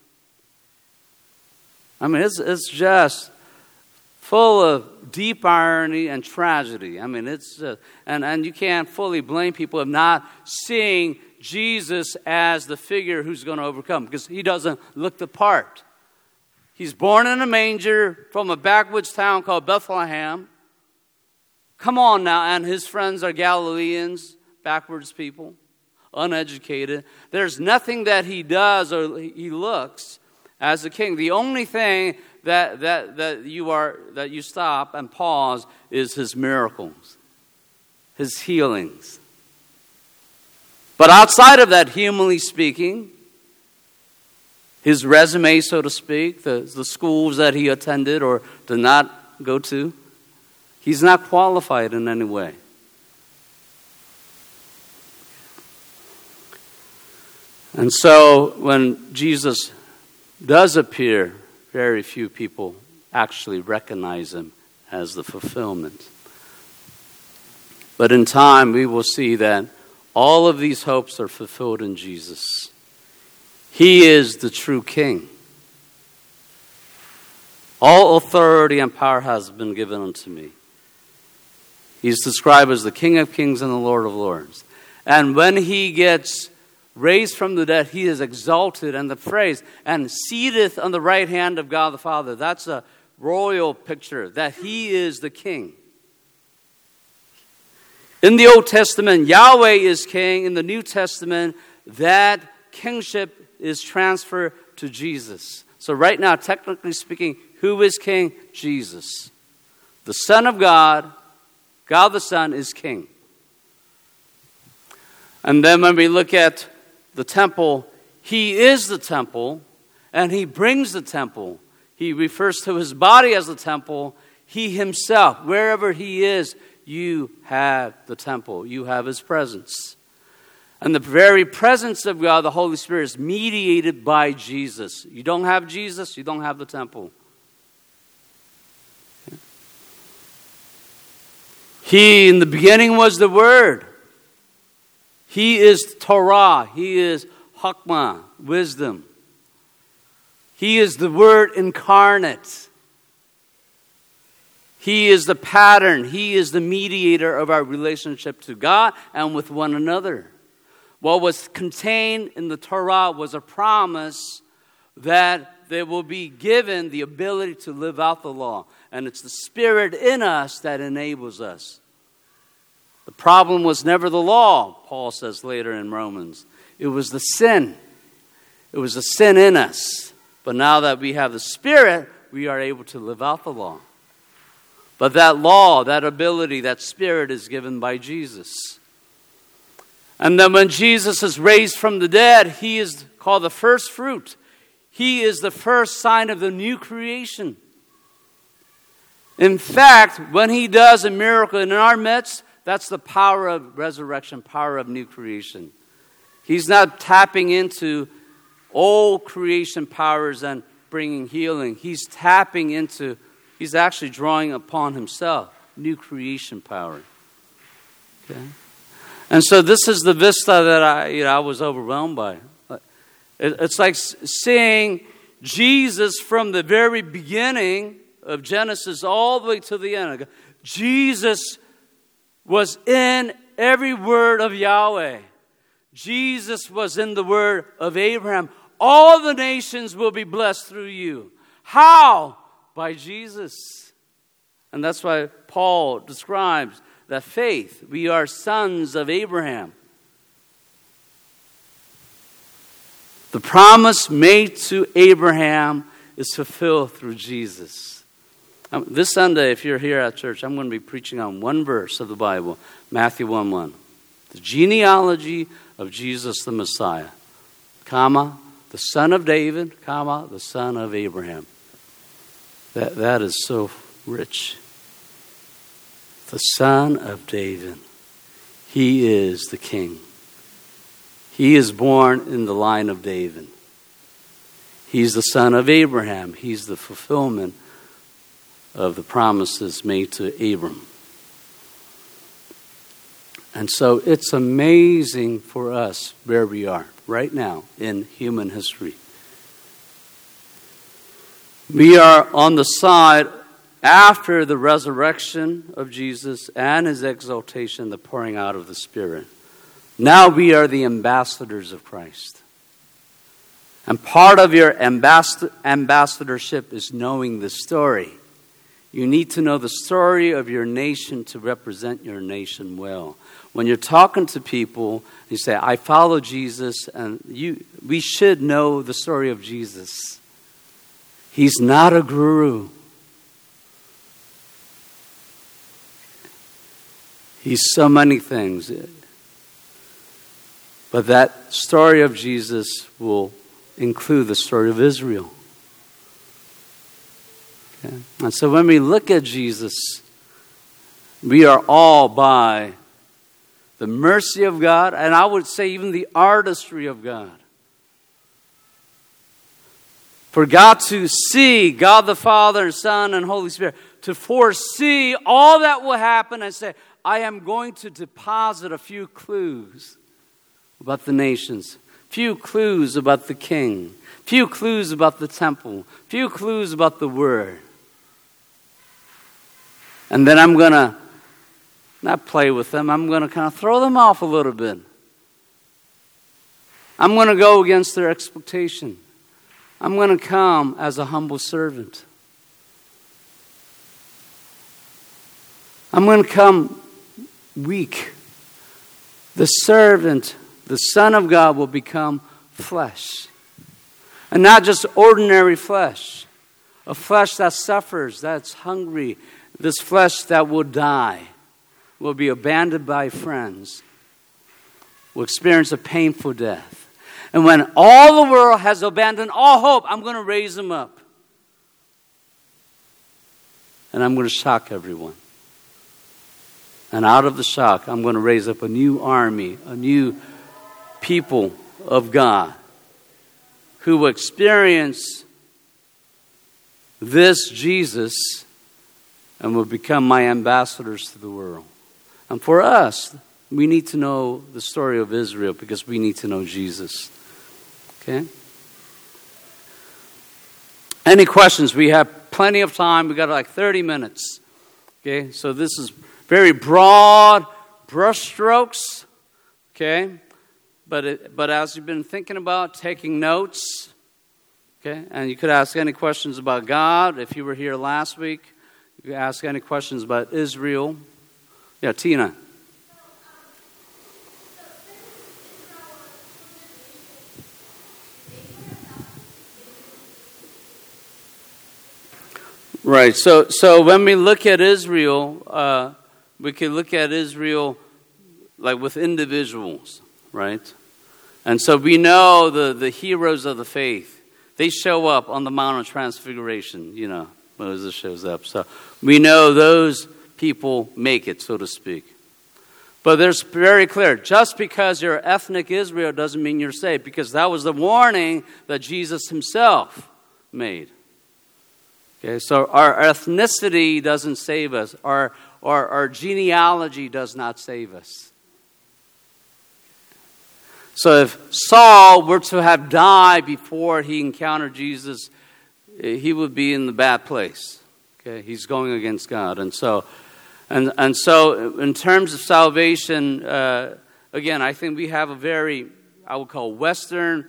I mean, it's just full of deep irony and tragedy. I mean, it's and you can't fully blame people of not seeing Jesus as the figure who's going to overcome, because he doesn't look the part. He's born in a manger from a backwoods town called Bethlehem. Come on now, and his friends are Galileans, backwards people, uneducated. There's nothing that he does or he looks as a king. The only thing that you stop and pause is his miracles, his healings. But outside of that, humanly speaking, his resume, so to speak, the schools that he attended or did not go to, he's not qualified in any way. And so when Jesus does appear, very few people actually recognize him as the fulfillment. But in time, we will see that all of these hopes are fulfilled in Jesus. He is the true king. All authority and power has been given unto me. He's described as the King of kings and the Lord of lords. And when he gets raised from the dead, he is exalted, and the phrase, and seateth on the right hand of God the Father. That's a royal picture, that he is the king. In the Old Testament, Yahweh is king. In the New Testament, that kingship is transferred to Jesus. So right now, technically speaking, who is king? Jesus. The Son of God, God the Son, is king. And then when we look at the temple, he is the temple, and he brings the temple. He refers to his body as the temple. He himself, wherever he is, you have the temple. You have his presence. And the very presence of God, the Holy Spirit, is mediated by Jesus. You don't have Jesus, you don't have the temple. He, in the beginning, was the Word. He is Torah. He is Chokmah, wisdom. He is the Word incarnate. He is the pattern. He is the mediator of our relationship to God and with one another. What was contained in the Torah was a promise that they will be given the ability to live out the law. And it's the Spirit in us that enables us. The problem was never the law, Paul says later in Romans. It was the sin. It was the sin in us. But now that we have the Spirit, we are able to live out the law. But that law, that ability, that Spirit is given by Jesus. And then when Jesus is raised from the dead, he is called the first fruit. He is the first sign of the new creation. In fact, when he does a miracle in our midst, that's the power of resurrection, power of new creation. He's not tapping into old creation powers and bringing healing. He's actually drawing upon himself new creation power. Okay? And so this is the vista that I was overwhelmed by. It's like seeing Jesus from the very beginning of Genesis all the way to the end. Jesus was in every word of Yahweh. Jesus was in the word of Abraham. All the nations will be blessed through you. How? By Jesus. And that's why Paul describes that faith. We are sons of Abraham. The promise made to Abraham is fulfilled through Jesus. This Sunday, if you're here at church, I'm going to be preaching on one verse of the Bible, Matthew 1:1. The genealogy of Jesus the Messiah, comma, the son of David, comma, the son of Abraham. That is so rich. The son of David. He is the king. He is born in the line of David. He's the son of Abraham. He's the fulfillment of the promises made to Abram. And so it's amazing for us where we are right now in human history. We are on the side after the resurrection of Jesus and his exaltation, the pouring out of the Spirit. Now we are the ambassadors of Christ. And part of your ambassadorship is knowing the story. You need to know the story of your nation to represent your nation well. When you're talking to people, you say, I follow Jesus, and we should know the story of Jesus. He's not a guru. He's so many things. But that story of Jesus will include the story of Israel. Okay? And so when we look at Jesus, we are all by the mercy of God, and I would say even the artistry of God. For God to see, God the Father, Son, and Holy Spirit, to foresee all that will happen and say, I am going to deposit a few clues about the nations, few clues about the king, few clues about the temple, few clues about the word. And then I'm going to not play with them, I'm going to kind of throw them off a little bit. I'm going to go against their expectation. I'm going to come as a humble servant. I'm going to come weak. The servant, the Son of God, will become flesh. And not just ordinary flesh. A flesh that suffers, that's hungry. This flesh that will die, will be abandoned by friends, will experience a painful death. And when all the world has abandoned all hope, I'm going to raise them up. And I'm going to shock everyone. And out of the shock, I'm going to raise up a new army, a new people of God who will experience this Jesus and will become my ambassadors to the world. And for us, we need to know the story of Israel because we need to know Jesus. Okay? Any questions? We have plenty of time. We got like 30 minutes. Okay, so this is very broad brushstrokes. Okay, but as you've been thinking about, taking notes, okay, and you could ask any questions about God. If you were here last week, you could ask any questions about Israel. Yeah, Tina. Right. So when we look at Israel, we can look at Israel like with individuals, right? And so we know the heroes of the faith. They show up on the Mount of Transfiguration, Moses shows up. So we know those people make it, so to speak. But there's very clear, just because you're ethnic Israel doesn't mean you're saved, because that was the warning that Jesus himself made. Okay, so our ethnicity doesn't save us. Our genealogy does not save us. So if Saul were to have died before he encountered Jesus, he would be in the bad place. Okay, he's going against God, and so in terms of salvation, again, I think we have a very, I would call Western,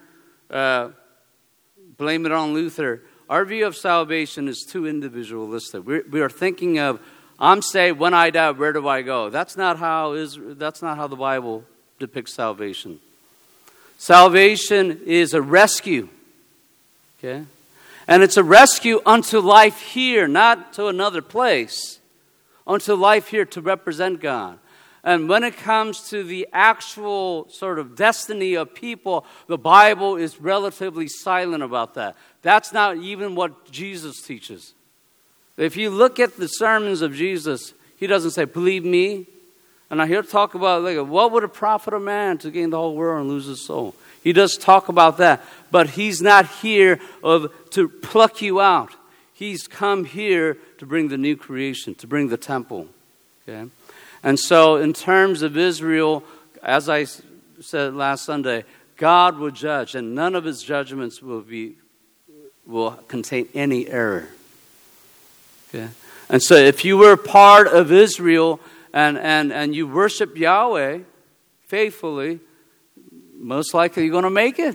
blame it on Luther. Our view of salvation is too individualistic. We are thinking of, I'm saved, when I die, where do I go? That's not how the Bible depicts salvation. Salvation is a rescue. Okay? And it's a rescue unto life here, not to another place. Unto life here to represent God. And when it comes to the actual sort of destiny of people, the Bible is relatively silent about that. That's not even what Jesus teaches. If you look at the sermons of Jesus, he doesn't say, believe me. And I hear talk about, like, what would it profit a man to gain the whole world and lose his soul? He does talk about that. But he's not here to pluck you out. He's come here to bring the new creation, to bring the temple. Okay? And so in terms of Israel, as I said last Sunday, God will judge, and none of his judgments will contain any error. Okay? And so if you were part of Israel and you worship Yahweh faithfully, most likely you're going to make it.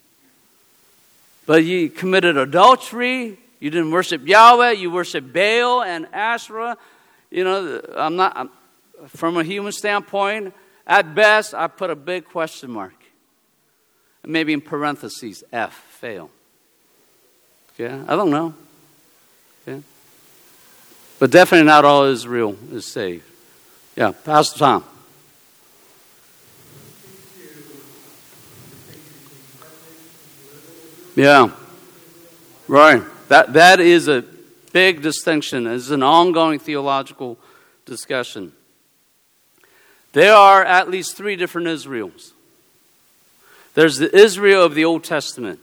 But you committed adultery, you didn't worship Yahweh, you worship Baal and Asherah. From a human standpoint, at best, I put a big question mark. Maybe in parentheses, F, fail. Okay, I don't know. Okay. But definitely not all Israel is saved. Yeah, Pastor Tom. Yeah, right. That is a big distinction. It's an ongoing theological discussion. There are at least three different Israels. There's the Israel of the Old Testament.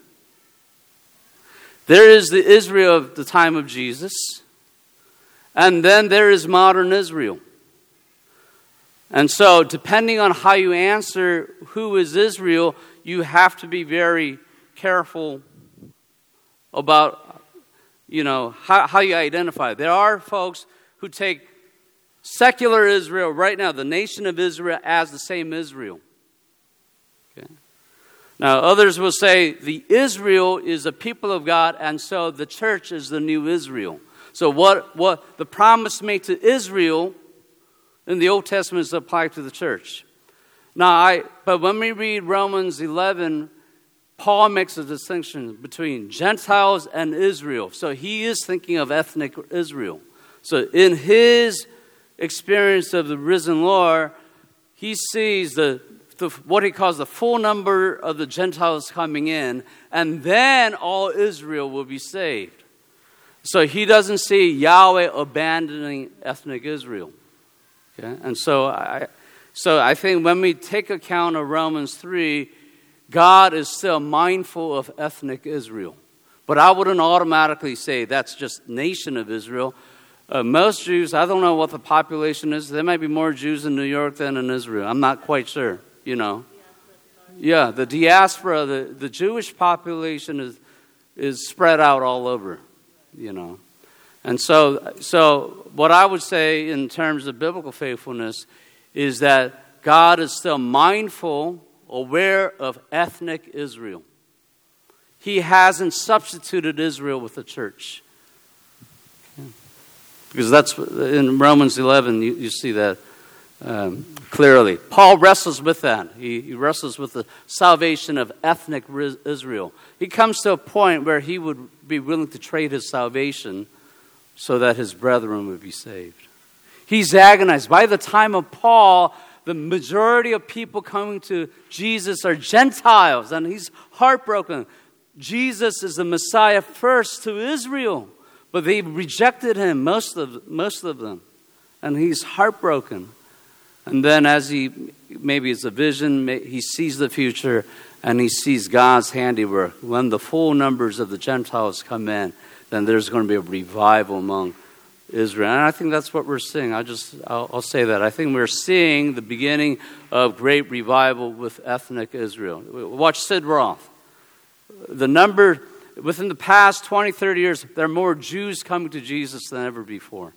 There is the Israel of the time of Jesus. And then there is modern Israel. And so, depending on how you answer who is Israel, you have to be very careful about, how you identify. There are folks who take secular Israel right now, the nation of Israel, as the same Israel. Okay. Now, others will say the Israel is a people of God, and so the church is the new Israel. So what the promise made to Israel in the Old Testament is applied to the church. But when we read Romans 11, Paul makes a distinction between Gentiles and Israel. So he is thinking of ethnic Israel. So in his experience of the risen Lord, he sees what he calls the full number of the Gentiles coming in, and then all Israel will be saved. So he doesn't see Yahweh abandoning ethnic Israel. Okay? And so I think when we take account of Romans 3, God is still mindful of ethnic Israel. But I wouldn't automatically say that's just nation of Israel. Most Jews, I don't know what the population is. There might be more Jews in New York than in Israel. I'm not quite sure, Yeah, the diaspora, the Jewish population is spread out all over, And so what I would say in terms of biblical faithfulness is that God is still mindful, aware of ethnic Israel. He hasn't substituted Israel with the church. Because that's in Romans 11, you see that clearly. Paul wrestles with that. He wrestles with the salvation of ethnic Israel. He comes to a point where he would be willing to trade his salvation so that his brethren would be saved. He's agonized. By the time of Paul, the majority of people coming to Jesus are Gentiles, and he's heartbroken. Jesus is the Messiah first to Israel, but they rejected him, most of them, and he's heartbroken. And then as maybe it's a vision, he sees the future, and he sees God's handiwork. When the full numbers of the Gentiles come in, then there's going to be a revival among Israel. And I think that's what we're seeing. I'll say that. I think we're seeing the beginning of great revival with ethnic Israel. Watch Sid Roth. The number, within the past 20, 30 years, there are more Jews coming to Jesus than ever before.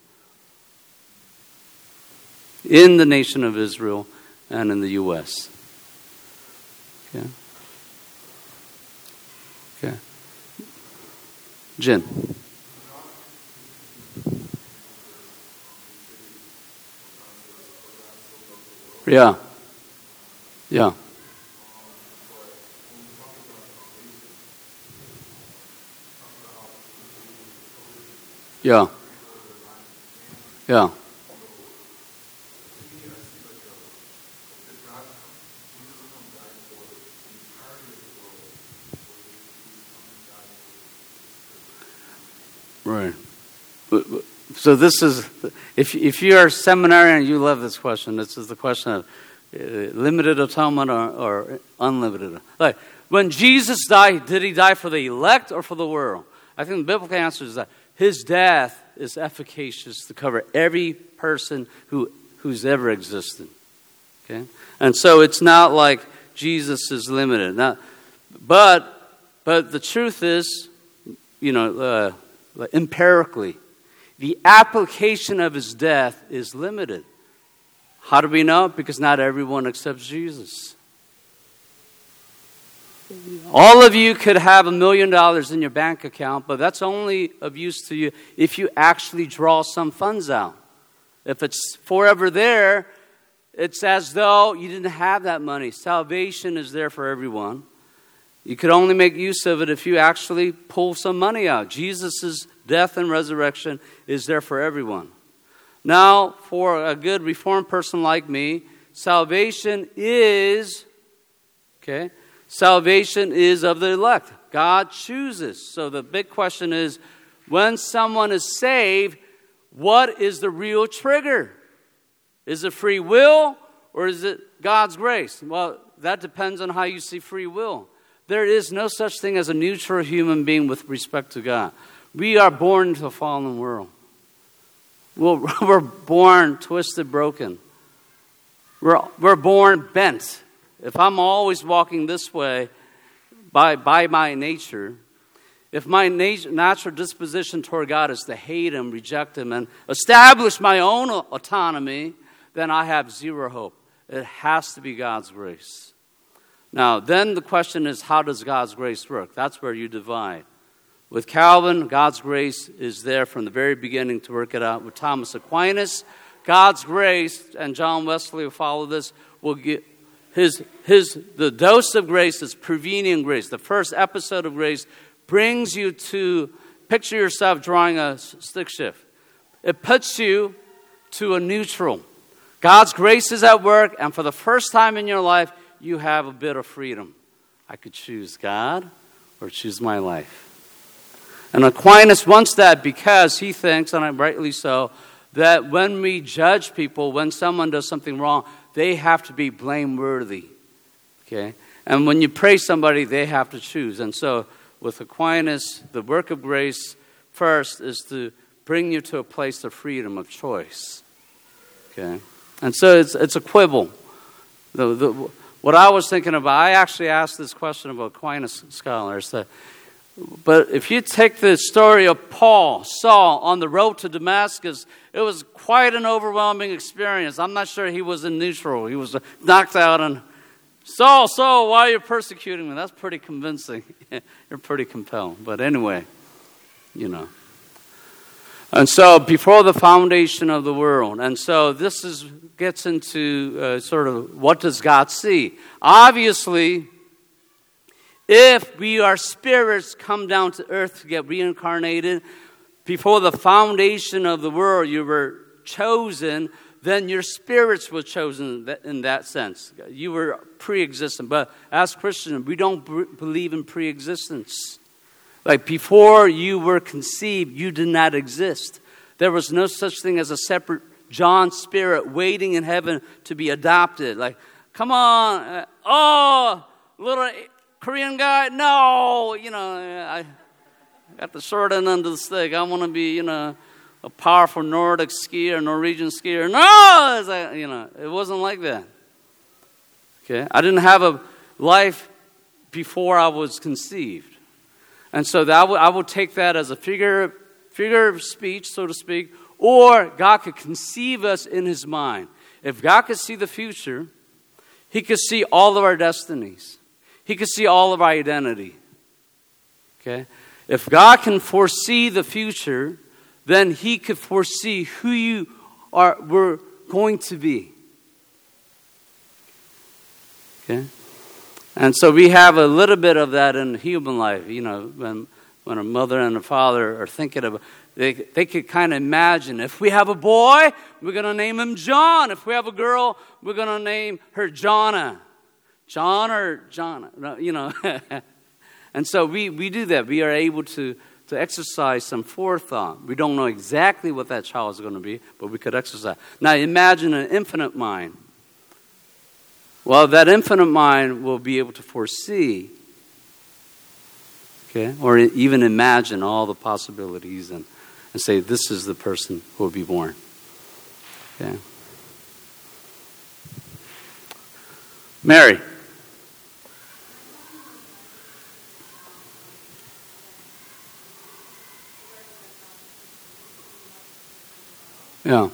In the nation of Israel and in the U.S. Okay. Okay. Jin. Yeah. Yeah. Yeah. Yeah. Right. So this is, if you are a seminarian, you love this question. This is the question of limited atonement or unlimited. Like, when Jesus died, did he die for the elect or for the world? I think the biblical answer is that his death is efficacious to cover every person who's ever existed. Okay? And so it's not like Jesus is limited. Now, but the truth is, empirically, the application of his death is limited. How do we know? Because not everyone accepts Jesus. All of you could have $1 million in your bank account, but that's only of use to you if you actually draw some funds out. If it's forever there, it's as though you didn't have that money. Salvation is there for everyone. You could only make use of it if you actually pull some money out. Jesus' death and resurrection is there for everyone. Now, for a good Reformed person like me, salvation is of the elect. God chooses. So the big question is, when someone is saved, what is the real trigger? Is it free will or is it God's grace? Well, that depends on how you see free will. There is no such thing as a neutral human being with respect to God. We are born into a fallen world. We're born twisted, broken. We're born bent. If I'm always walking this way by my nature, if my natural disposition toward God is to hate him, reject him, and establish my own autonomy, then I have zero hope. It has to be God's grace. Now, then the question is, how does God's grace work? That's where you divide. With Calvin, God's grace is there from the very beginning to work it out. With Thomas Aquinas, God's grace, and John Wesley will follow this, will get the dose of grace is prevenient grace. The first episode of grace brings you to, picture yourself drawing a stick shift. It puts you to a neutral. God's grace is at work, and for the first time in your life, you have a bit of freedom. I could choose God or choose my life. And Aquinas wants that because he thinks, and rightly so, that when we judge people, when someone does something wrong, they have to be blameworthy. Okay? And when you praise somebody, they have to choose. And so with Aquinas, the work of grace first is to bring you to a place of freedom of choice. Okay? And so it's a quibble. What I was thinking about, I actually asked this question of Aquinas scholars, that But if you take the story of Saul, on the road to Damascus, it was quite an overwhelming experience. I'm not sure he was in neutral. He was knocked out and, Saul, why are you persecuting me? That's pretty convincing. You're pretty compelled. But anyway, And so before the foundation of the world. And so this gets into sort of what does God see? Obviously, if we are spirits come down to earth to get reincarnated, before the foundation of the world you were chosen, then your spirits were chosen in that sense. You were pre-existent. But as Christians, we don't believe in pre-existence. Like before you were conceived, you did not exist. There was no such thing as a separate John spirit waiting in heaven to be adopted. Like, come on, little Korean guy, no, I got the short end of the stick. I want to be, a powerful Nordic skier, Norwegian skier. No, it's like, it wasn't like that. Okay, I didn't have a life before I was conceived. And so I would take that as a figure of speech, so to speak, or God could conceive us in his mind. If God could see the future, he could see all of our destinies. He could see all of our identity. Okay? If God can foresee the future, then he could foresee who you were going to be. Okay? And so we have a little bit of that in human life. When a mother and a father are thinking of, they could kind of imagine, if we have a boy, we're going to name him John. If we have a girl, we're going to name her Jonna. John or Jonna, And so we do that. We are able to exercise some forethought. We don't know exactly what that child is going to be, but we could exercise. Now imagine an infinite mind. Well, that infinite mind will be able to foresee, okay, or even imagine all the possibilities and say, this is the person who will be born. Okay. Mary. Yeah.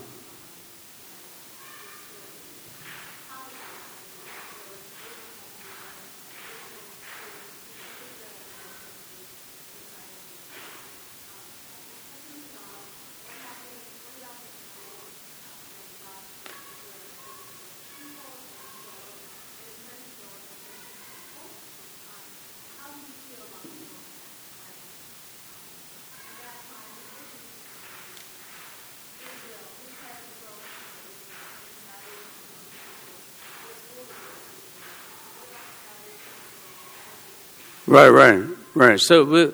Right. So,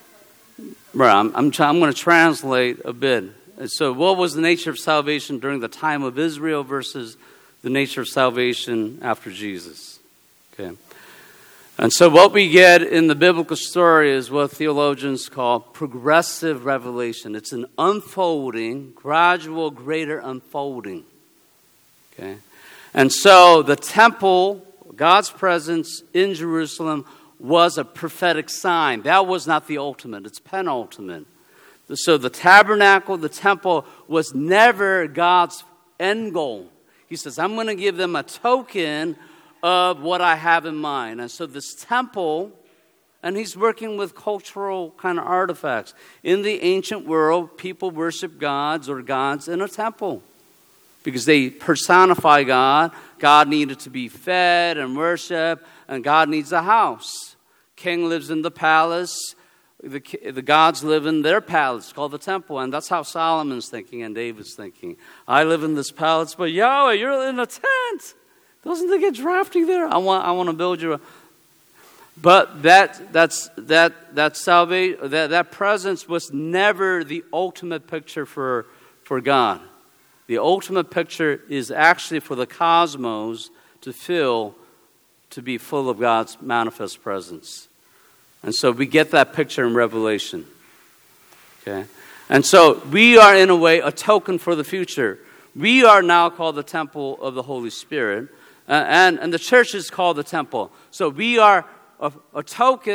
I'm going to translate a bit. So, what was the nature of salvation during the time of Israel versus the nature of salvation after Jesus? Okay. And so, what we get in the biblical story is what theologians call progressive revelation. It's an unfolding, gradual, greater unfolding. Okay. And so, the temple, God's presence in Jerusalem, was a prophetic sign. That was not the ultimate. It's penultimate. So the tabernacle, the temple, was never God's end goal. He says, I'm going to give them a token of what I have in mind. And so this temple, and he's working with cultural kind of artifacts. In the ancient world, people worship gods or gods in a temple because they personify God. God needed to be fed and worshiped, and God needs a house. King lives in the palace. The gods live in their palace called the temple. And that's how Solomon's thinking and David's thinking. I live in this palace, but Yahweh, you're in a tent. Doesn't it get drafty there? I want to build you a... But that salvation, that presence was never the ultimate picture for God. The ultimate picture is actually for the cosmos to be full of God's manifest presence. And so we get that picture in Revelation. Okay? And so we are, in a way, a token for the future. We are now called the temple of the Holy Spirit. And the church is called the temple. So we are a token or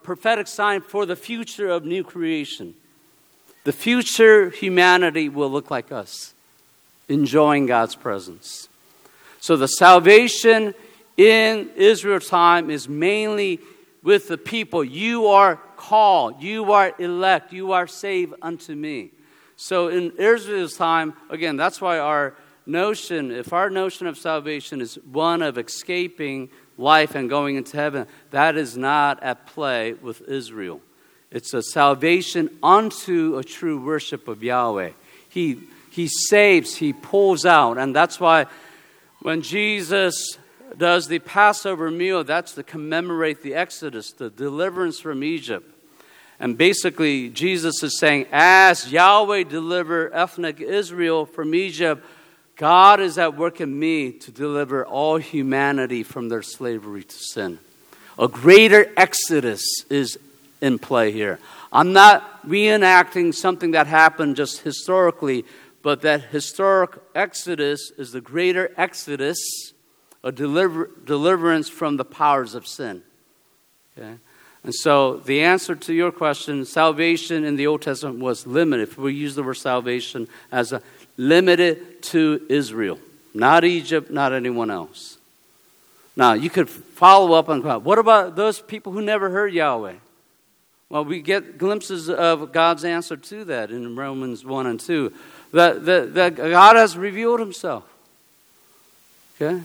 prophetic sign for the future of new creation. The future humanity will look like us, enjoying God's presence. So the salvation in Israel's time is mainly with the people. You are called, you are elect, you are saved unto me. So in Israel's time, again, that's why our notion of salvation is one of escaping life and going into heaven, that is not at play with Israel. It's a salvation unto a true worship of Yahweh. He saves, he pulls out. And that's why when Jesus does the Passover meal, that's to commemorate the Exodus, the deliverance from Egypt. And basically, Jesus is saying, as Yahweh delivered ethnic Israel from Egypt, God is at work in me to deliver all humanity from their slavery to sin. A greater exodus is in play here. I'm not reenacting something that happened just historically, but that historic exodus is the greater exodus, a deliverance from the powers of sin. Okay? And so the answer to your question, salvation in the Old Testament was limited. If we use the word salvation as a limited to Israel, not Egypt, not anyone else. Now, you could follow up on what about those people who never heard Yahweh? Well, we get glimpses of God's answer to that in Romans 1 and 2. That God has revealed himself. Okay?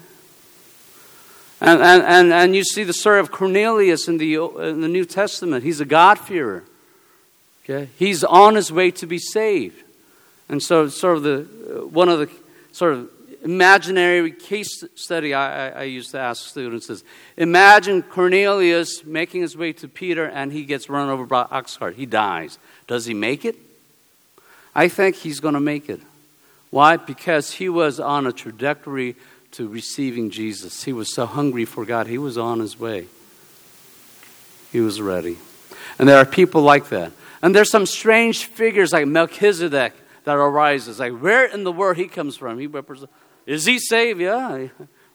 And you see the story of Cornelius in the New Testament. He's a God-fearer. Okay? He's on his way to be saved. And so one of the sort of imaginary case study I used to ask students is, imagine Cornelius making his way to Peter and he gets run over by an ox cart. He dies. Does he make it? I think he's going to make it. Why? Because he was on a trajectory to receiving Jesus. He was so hungry for God. He was on his way. He was ready. And there are people like that. And there's some strange figures like Melchizedek that arises. Like, where in the world he comes from? Is he saved? Yeah.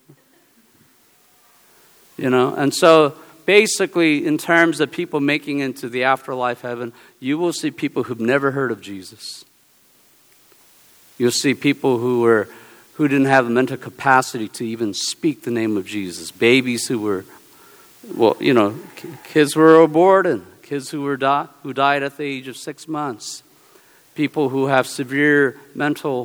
And so basically in terms of people making into the afterlife heaven, you will see people who've never heard of Jesus. You'll see people who didn't have the mental capacity to even speak the name of Jesus. Babies who were, kids who were aborted, kids who died at the age of 6 months. People who have severe mental,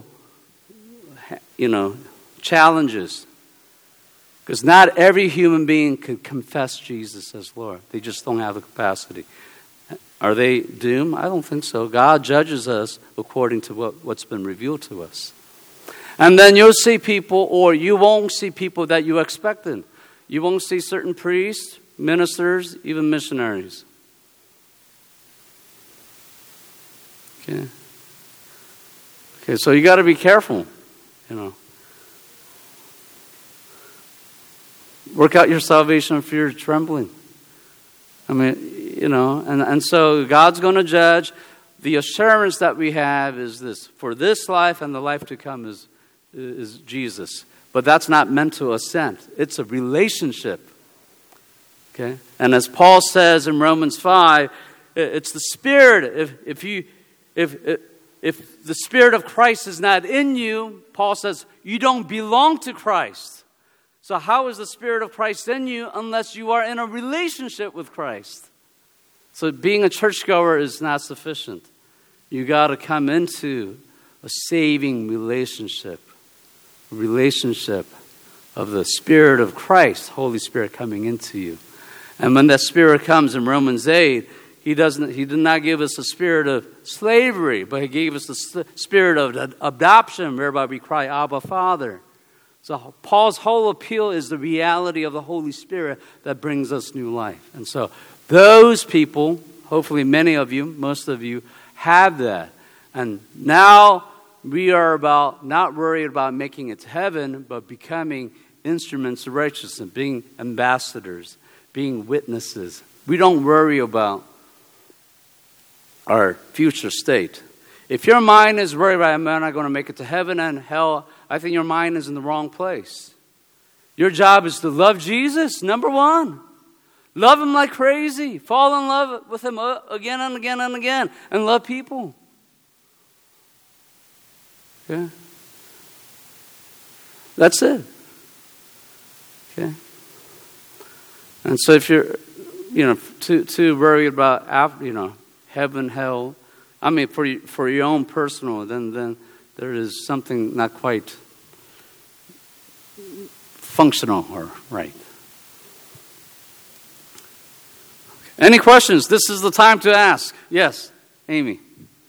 challenges. Because not every human being could confess Jesus as Lord. They just don't have the capacity. Are they doomed? I don't think so. God judges us according to what's been revealed to us. And then you'll see people, or you won't see people that you expected. You won't see certain priests, ministers, even missionaries. Okay, so you got to be careful, Work out your salvation in fear and trembling. And so God's going to judge. The assurance that we have is this: for this life and the life to come is Jesus. But that's not meant to assent. It's a relationship. Okay? And as Paul says in Romans 5, it's the Spirit. If the Spirit of Christ is not in you, Paul says, you don't belong to Christ. So how is the Spirit of Christ in you unless you are in a relationship with Christ? So being a churchgoer is not sufficient. You got to come into a saving relationship of the Spirit of Christ, Holy Spirit coming into you. And when that Spirit comes in Romans 8, He did not give us a spirit of slavery, but He gave us the spirit of adoption, whereby we cry, Abba, Father. So Paul's whole appeal is the reality of the Holy Spirit that brings us new life. And so those people, hopefully many of you, most of you, have that. And now we are not worried about making it to heaven, but becoming instruments of righteousness, being ambassadors, being witnesses. We don't worry about our future state. If your mind is worried about, am I not going to make it to heaven and hell, I think your mind is in the wrong place. Your job is to love Jesus, number one. Love him like crazy. Fall in love with him again and again and again. And love people. Okay? That's it. Okay? And so if you're, too worried about, heaven, hell, I mean, for your own personal, then there is something not quite functional or right. Any questions? This is the time to ask. Yes, Amy.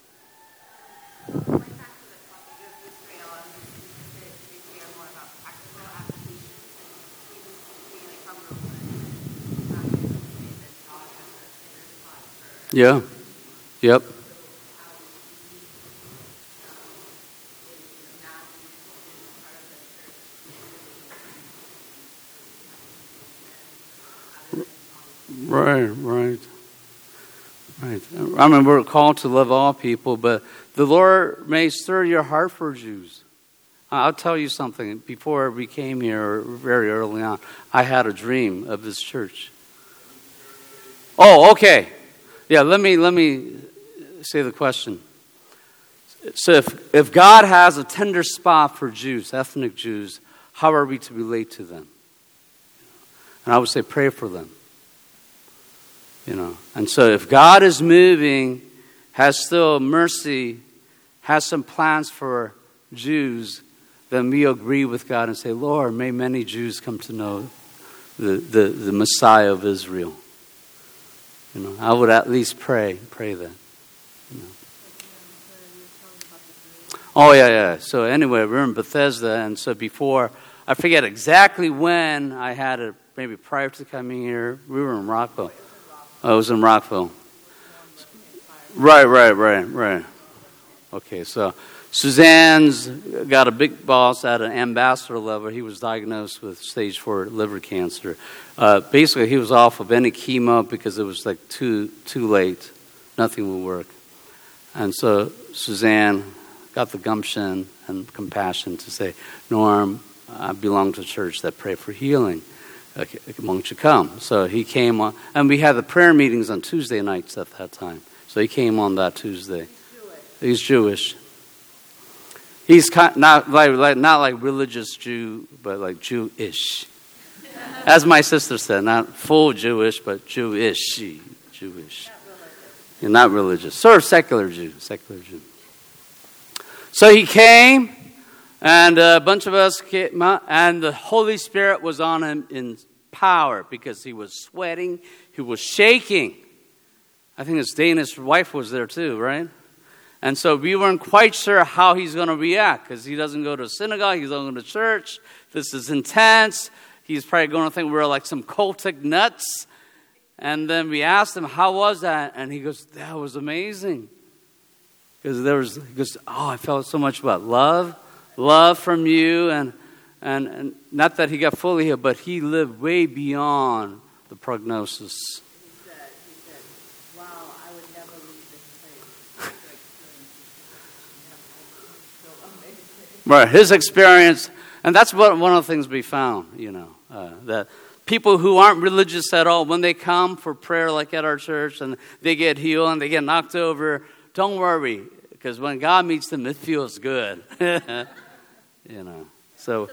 Yeah. Yep. Right. I mean, we're called to love all people, but the Lord may stir your heart for Jews. I'll tell you something. Before we came here, very early on, I had a dream of this church. Oh, okay. Yeah, let me say the question. So if God has a tender spot for Jews, ethnic Jews, how are we to relate to them? And I would say pray for them. And so if God is moving, has still mercy, has some plans for Jews, then we agree with God and say, Lord, may many Jews come to know the Messiah of Israel. I would at least pray that. Oh, yeah. So anyway, we're in Bethesda, and so before, I forget exactly when I had it, maybe prior to coming here, we were in Rockville. I was in Rockville. Right. Okay, so Suzanne's got a big boss at an ambassador level. He was diagnosed with stage 4 liver cancer. Basically, he was off of any chemo because it was like too late. Nothing would work. And so Suzanne got the gumption and compassion to say, Norm, I belong to a church that pray for healing. Okay, won't you come? So he came on, and we had the prayer meetings on Tuesday nights at that time. So he came on that Tuesday. He's Jewish. He's not like religious Jew, but like Jewish. As my sister said, not full Jewish, but Jewish. Not religious. Sort of secular Jew. So he came, and a bunch of us came, and the Holy Spirit was on him in power because he was sweating, he was shaking. I think his Danish wife was there too, right? And so we weren't quite sure how he's going to react because he doesn't go to a synagogue, he doesn't go to church. This is intense. He's probably going to think we're like some cultic nuts. And then we asked him, how was that? And he goes, that was amazing. Because he goes, I felt so much about love from you. And not that he got fully healed, but he lived way beyond the prognosis. He said, wow, I would never leave this place. Right, his experience, and that's one of the things we found, that people who aren't religious at all, when they come for prayer like at our church and they get healed and they get knocked over, don't worry, because when God meets them, it feels good. So,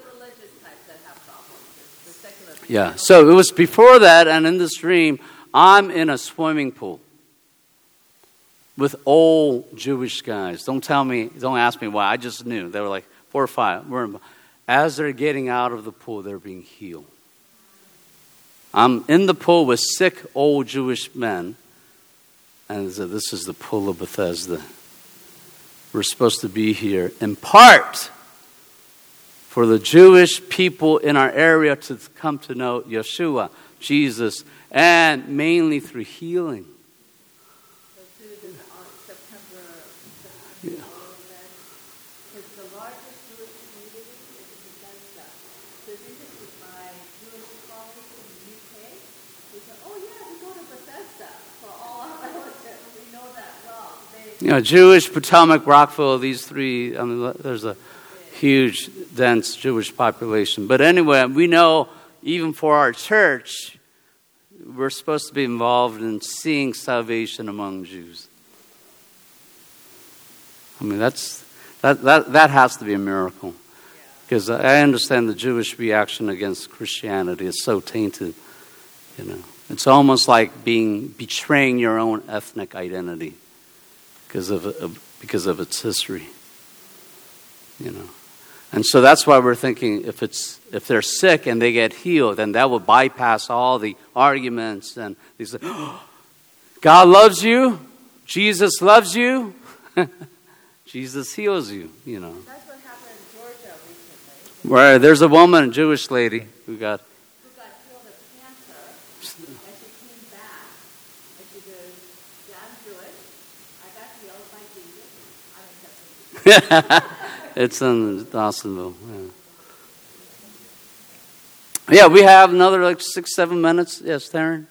yeah, so it was before that, and in this dream, I'm in a swimming pool with old Jewish guys. Don't ask me why, I just knew. They were like 4 or 5. As they're getting out of the pool, they're being healed. I'm in the pool with sick old Jewish men, and this is the pool of Bethesda. We're supposed to be here in part for the Jewish people in our area to come to know Yeshua, Jesus, and mainly through healing. Yeah. Jewish, Potomac, Rockville, these three, there's a huge, dense Jewish population. But anyway, we know even for our church, we're supposed to be involved in seeing salvation among Jews. I mean, that has to be a miracle. Because I understand the Jewish reaction against Christianity is so tainted. It's almost like betraying your own ethnic identity because of its history. And so that's why we're thinking if they're sick and they get healed, then that will bypass all the arguments and they say, oh, God loves you, Jesus loves you, Jesus heals you. That's what happened in Georgia recently. Where there's a woman, a Jewish lady, who got healed of cancer, and she came back, and she goes, yeah, I'm Jewish. I got healed by Jesus. It's in Dawsonville. Yeah, we have another 6-7 minutes. Yes, Taryn?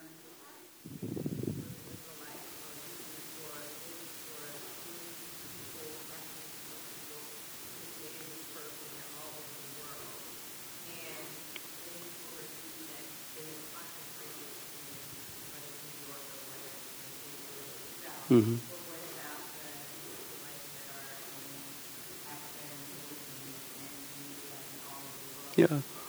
Mm-hmm. Yeah.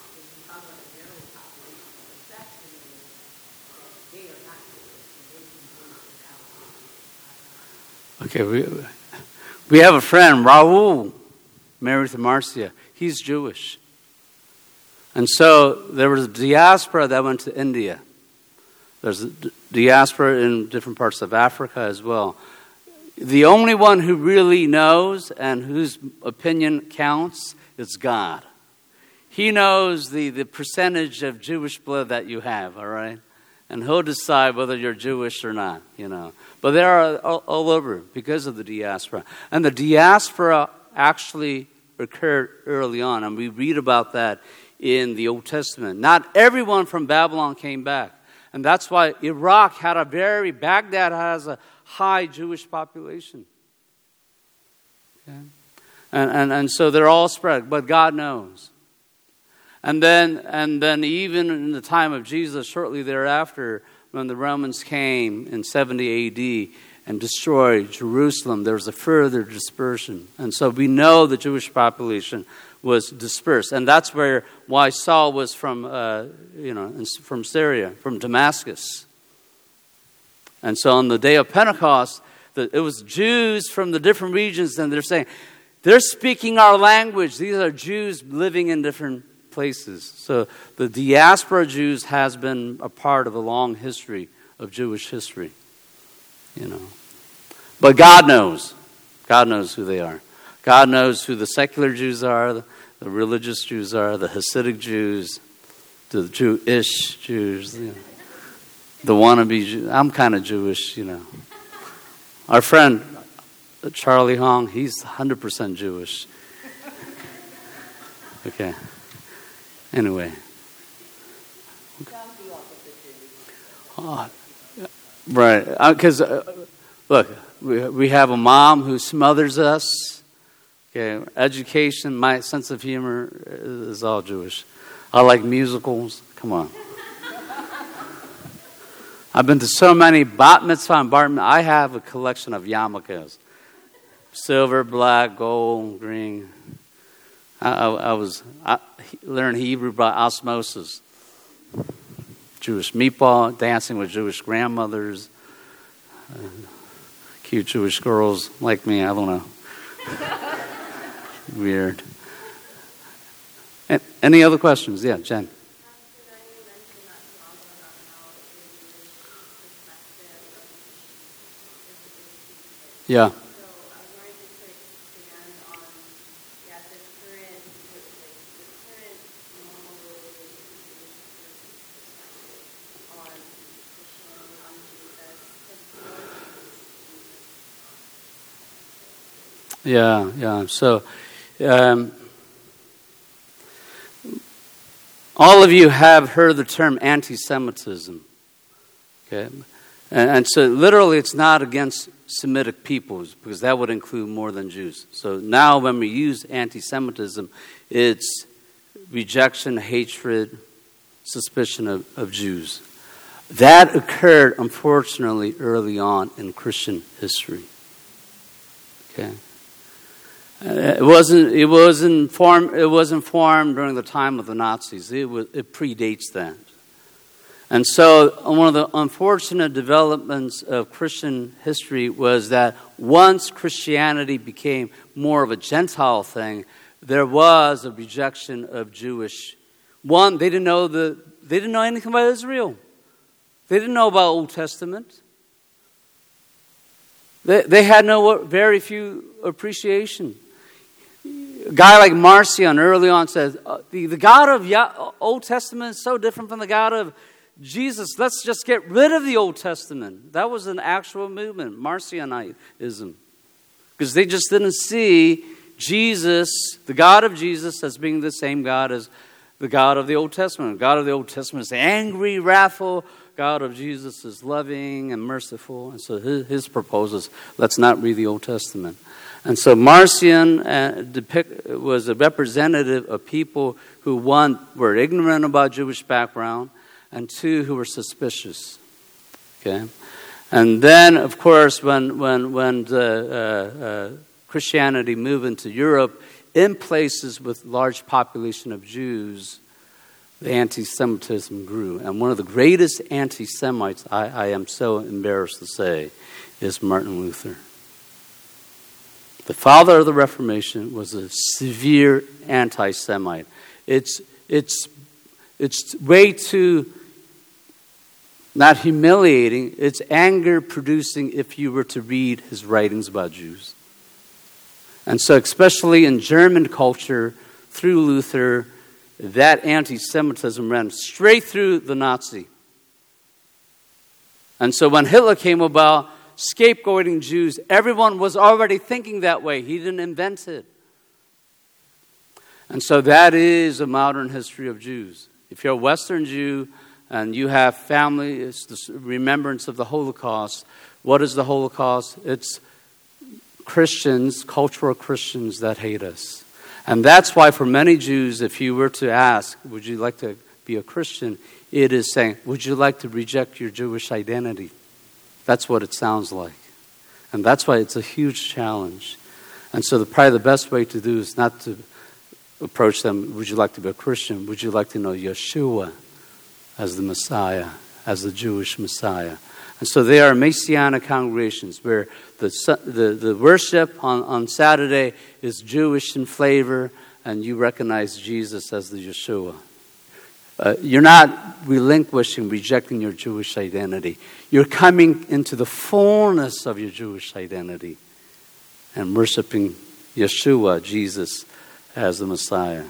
Okay, we have a friend, Raul, married to Marcia. He's Jewish. And so there was a diaspora that went to India. There's a diaspora in different parts of Africa as well. The only one who really knows and whose opinion counts is God. He knows the percentage of Jewish blood that you have, all right? And he'll decide whether you're Jewish or not, But they are all over because of the diaspora. And the diaspora actually occurred early on, and we read about that in the Old Testament. Not everyone from Babylon came back. And that's why Baghdad has a high Jewish population. Okay? And so they're all spread, but God knows. And then even in the time of Jesus, shortly thereafter, when the Romans came in 70 A.D. and destroyed Jerusalem, there was a further dispersion. And so we know the Jewish population was dispersed. And that's why Saul was from Syria, from Damascus. And so on the day of Pentecost, it was Jews from the different regions, and they're saying, they're speaking our language. These are Jews living in different places. So the diaspora Jews has been a part of a long history of Jewish history. But God knows. God knows who they are. God knows who the secular Jews are, the religious Jews are, the Hasidic Jews, the Jewish Jews, the wannabe Jews. I'm kind of Jewish, Our friend Charlie Hong, he's 100% Jewish. Okay. Anyway. Right. Because, look, we have a mom who smothers us. Okay. Education, my sense of humor is all Jewish. I like musicals. Come on. I've been to so many bat mitzvah and bar mitzvah. I have a collection of yarmulkes. Silver, black, gold, green. I learned Hebrew by osmosis. Jewish meatball, dancing with Jewish grandmothers, cute Jewish girls like me. I don't know. Weird. Any other questions? Yeah, Jen. Yeah. Yeah. So, all of you have heard the term anti-Semitism. Okay? And so literally it's not against Semitic peoples, because that would include more than Jews. So now when we use anti-Semitism, it's rejection, hatred, suspicion of Jews. That occurred, unfortunately, early on in Christian history. Okay, it wasn't formed during the time of the Nazis. It predates that. And so one of the unfortunate developments of Christian history was that once Christianity became more of a Gentile thing, there was a rejection of Jewish. One, they didn't know anything about Israel. They didn't know about Old Testament. They had very few appreciation. A guy like Marcion early on says, the God of Old Testament is so different from the God of Jesus. Let's just get rid of the Old Testament. That was an actual movement, Marcionism. Because they just didn't see Jesus, the God of Jesus, as being the same God as the God of the Old Testament. The God of the Old Testament is angry, wrathful. God of Jesus is loving and merciful. And so his proposal is, let's not read the Old Testament. And so Marcion was a representative of people who, one, were ignorant about Jewish background, and two, who were suspicious. Okay, and then, of course, when Christianity moved into Europe, in places with large population of Jews, the anti-Semitism grew. And one of the greatest anti-Semites, I am so embarrassed to say, is Martin Luther. The father of the Reformation was a severe anti-Semite. It's way too, not humiliating, it's anger-producing if you were to read his writings about Jews. And so especially in German culture, through Luther, that anti-Semitism ran straight through the Nazi. And so when Hitler came about, scapegoating Jews, everyone was already thinking that way. He didn't invent it. And so that is a modern history of Jews. If you're a Western Jew and you have family, it's the remembrance of the Holocaust. What is the Holocaust? It's Christians, cultural Christians that hate us. And that's why for many Jews, if you were to ask, would you like to be a Christian? It is saying, would you like to reject your Jewish identity? That's what it sounds like. And that's why it's a huge challenge. And so probably the best way to do is not to approach them, would you like to be a Christian? Would you like to know Yeshua as the Messiah, as the Jewish Messiah? And so there are Messianic congregations where the worship on Saturday is Jewish in flavor, and you recognize Jesus as the Yeshua. You're not rejecting your Jewish identity. You're coming into the fullness of your Jewish identity and worshiping Yeshua, Jesus, as the Messiah.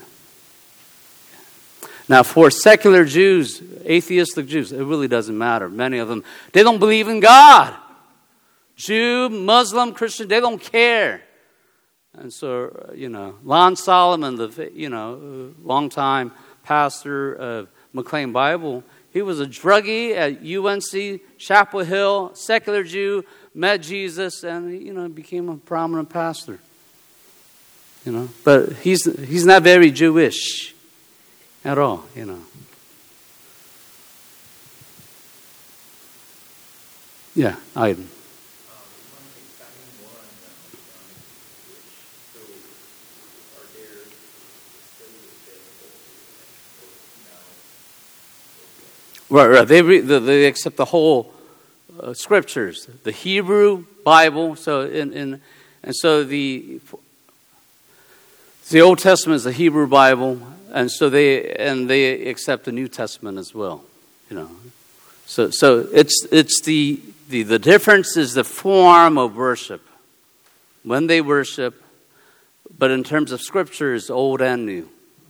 Now, for secular Jews, atheistic Jews, it really doesn't matter. Many of them, they don't believe in God. Jew, Muslim, Christian, they don't care. And so, Lon Solomon, the longtime pastor of McLean Bible, he was a druggie at UNC, Chapel Hill, secular Jew, met Jesus, and, became a prominent pastor. But he's not very Jewish at all, Yeah, Aiden. Right. They accept the whole scriptures, the Hebrew Bible. So and so the Old Testament is the Hebrew Bible, and so they accept the New Testament as well. So it's the difference is the form of worship when they worship, but in terms of scripture, it's old and new.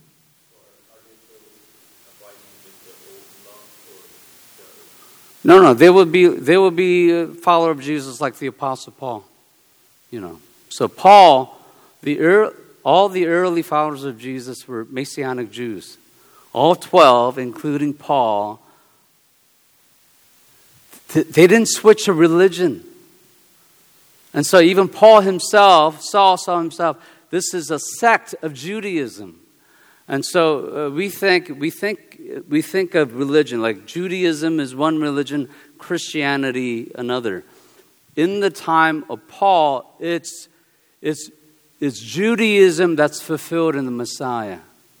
No, they will be a follower of Jesus like the Apostle Paul. So Paul, all the early followers of Jesus were Messianic Jews. All 12, including Paul, they didn't switch a religion. And so even Paul himself, Saul saw himself, this is a sect of Judaism. And so we think of religion like Judaism is one religion, Christianity another. In the time of Paul, it's Judaism that's fulfilled in the Messiah.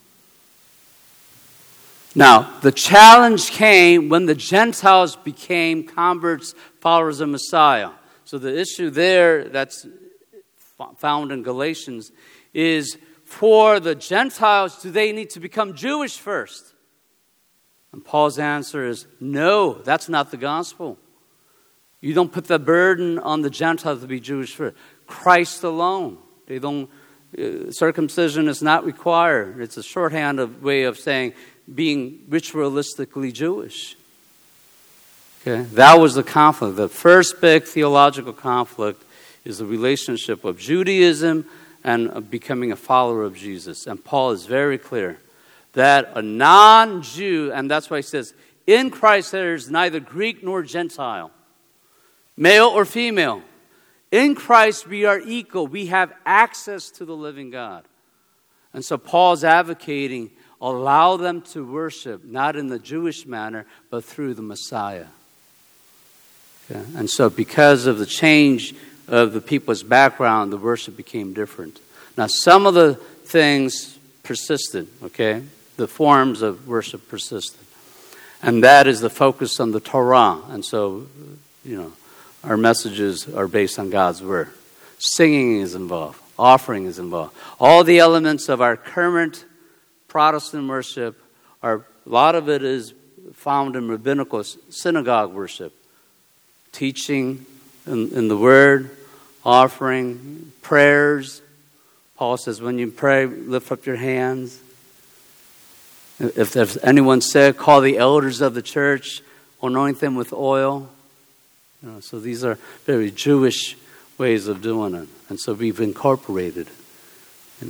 Now, the challenge came when the Gentiles became converts, followers of Messiah. So the issue there that's found in Galatians is, for the Gentiles, do they need to become Jewish first? And Paul's answer is, no, that's not the gospel. You don't put the burden on the Gentiles to be Jewish first. Christ alone. They don't. Circumcision is not required. It's a shorthand way of saying being ritualistically Jewish. Okay, that was the conflict. The first big theological conflict is the relationship of Judaism and of becoming a follower of Jesus. And Paul is very clear that a non-Jew, and that's why he says, in Christ there is neither Greek nor Gentile, male or female. In Christ we are equal. We have access to the living God. And so Paul's advocating, allow them to worship, not in the Jewish manner, but through the Messiah. Okay? And so because of the change of the people's background, the worship became different. Now, some of the things persisted, okay? The forms of worship persisted. And that is the focus on the Torah. And so, our messages are based on God's Word. Singing is involved. Offering is involved. All the elements of our current Protestant worship, a lot of it is found in rabbinical synagogue worship. Teaching in the Word, offering, prayers. Paul says, when you pray, lift up your hands. If there's anyone sick, call the elders of the church, anoint them with oil. So these are very Jewish ways of doing it. And so we've incorporated, All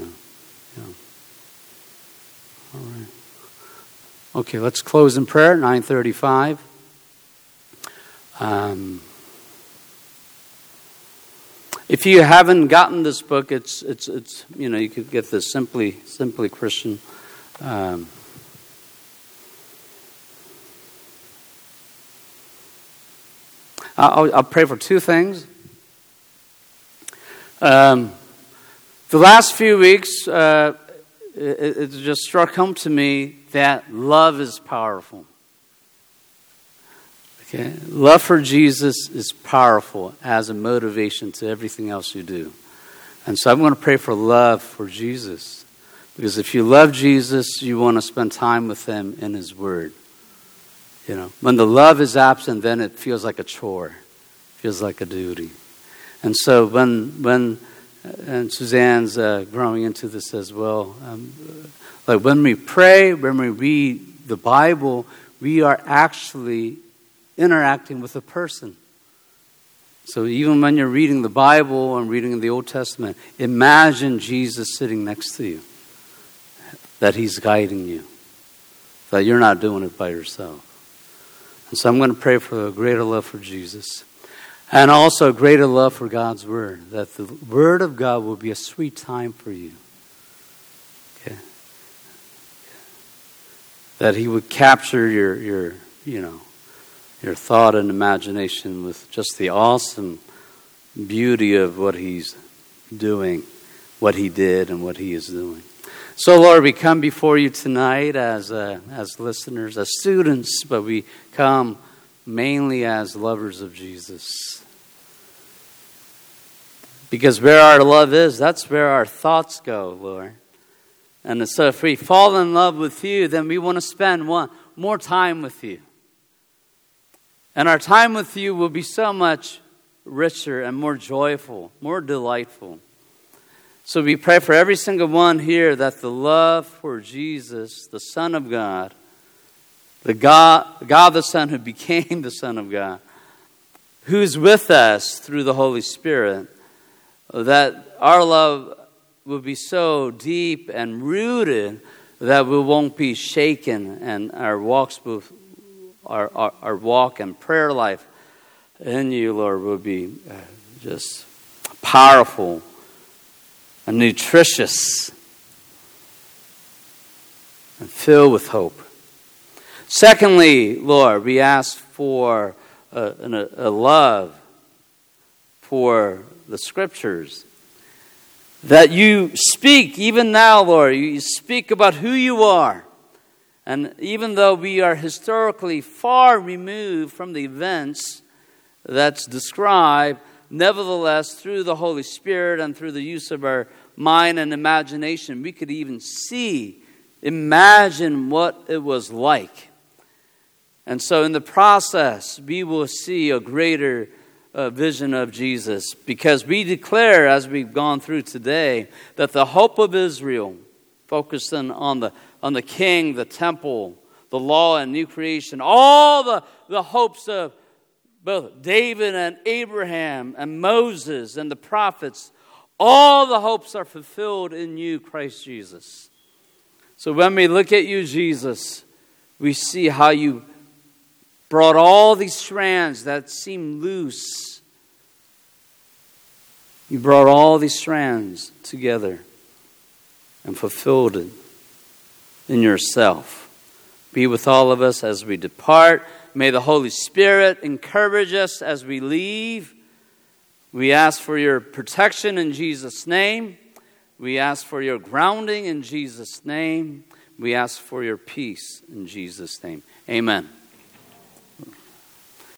right. Okay, let's close in prayer, 9:35. If you haven't gotten this book, it's you could get this Simply Christian. I'll pray for two things. The last few weeks, it just struck home to me that love is powerful. Okay, love for Jesus is powerful as a motivation to everything else you do. And so I'm going to pray for love for Jesus. Because if you love Jesus, you want to spend time with him in his word. When the love is absent, then it feels like a chore. It feels like a duty. And so when Suzanne's growing into this as well, like when we pray, when we read the Bible, we are actually interacting with a person. So even when you're reading the Bible and reading the Old Testament, imagine Jesus sitting next to you, that he's guiding you, that you're not doing it by yourself. And so I'm going to pray for a greater love for Jesus and also a greater love for God's Word, that the Word of God will be a sweet time for you. Okay? That he would capture your thought and imagination with just the awesome beauty of what he's doing, what he did, and what he is doing. So, Lord, we come before you tonight as listeners, as students, but we come mainly as lovers of Jesus. Because where our love is, that's where our thoughts go, Lord. And so if we fall in love with you, then we want to spend more time with you. And our time with you will be so much richer and more joyful, more delightful. So we pray for every single one here that the love for Jesus, the Son of God, God the Son who became the Son of God, who's with us through the Holy Spirit, that our love will be so deep and rooted that we won't be shaken, and our walk and prayer life in you, Lord, will be just powerful and nutritious. and filled with hope. Secondly, Lord, we ask for a love for the Scriptures. That you speak, even now, Lord, you speak about who you are. And even though we are historically far removed from the events that's described, nevertheless, through the Holy Spirit and through the use of our mind and imagination, we could even imagine what it was like. And so in the process, we will see a greater vision of Jesus, because we declare, as we've gone through today, that the hope of Israel, focusing on the king, the temple, the law and new creation, all the hopes of both David and Abraham and Moses and the prophets, all the hopes are fulfilled in you, Christ Jesus. So when we look at you, Jesus, we see how you brought all these strands that seem loose. You brought all these strands together and fulfilled it in yourself. Be with all of us as we depart. May the Holy Spirit encourage us as we leave. We ask for your protection in Jesus' name. We ask for your grounding in Jesus' name. We ask for your peace in Jesus' name. Amen.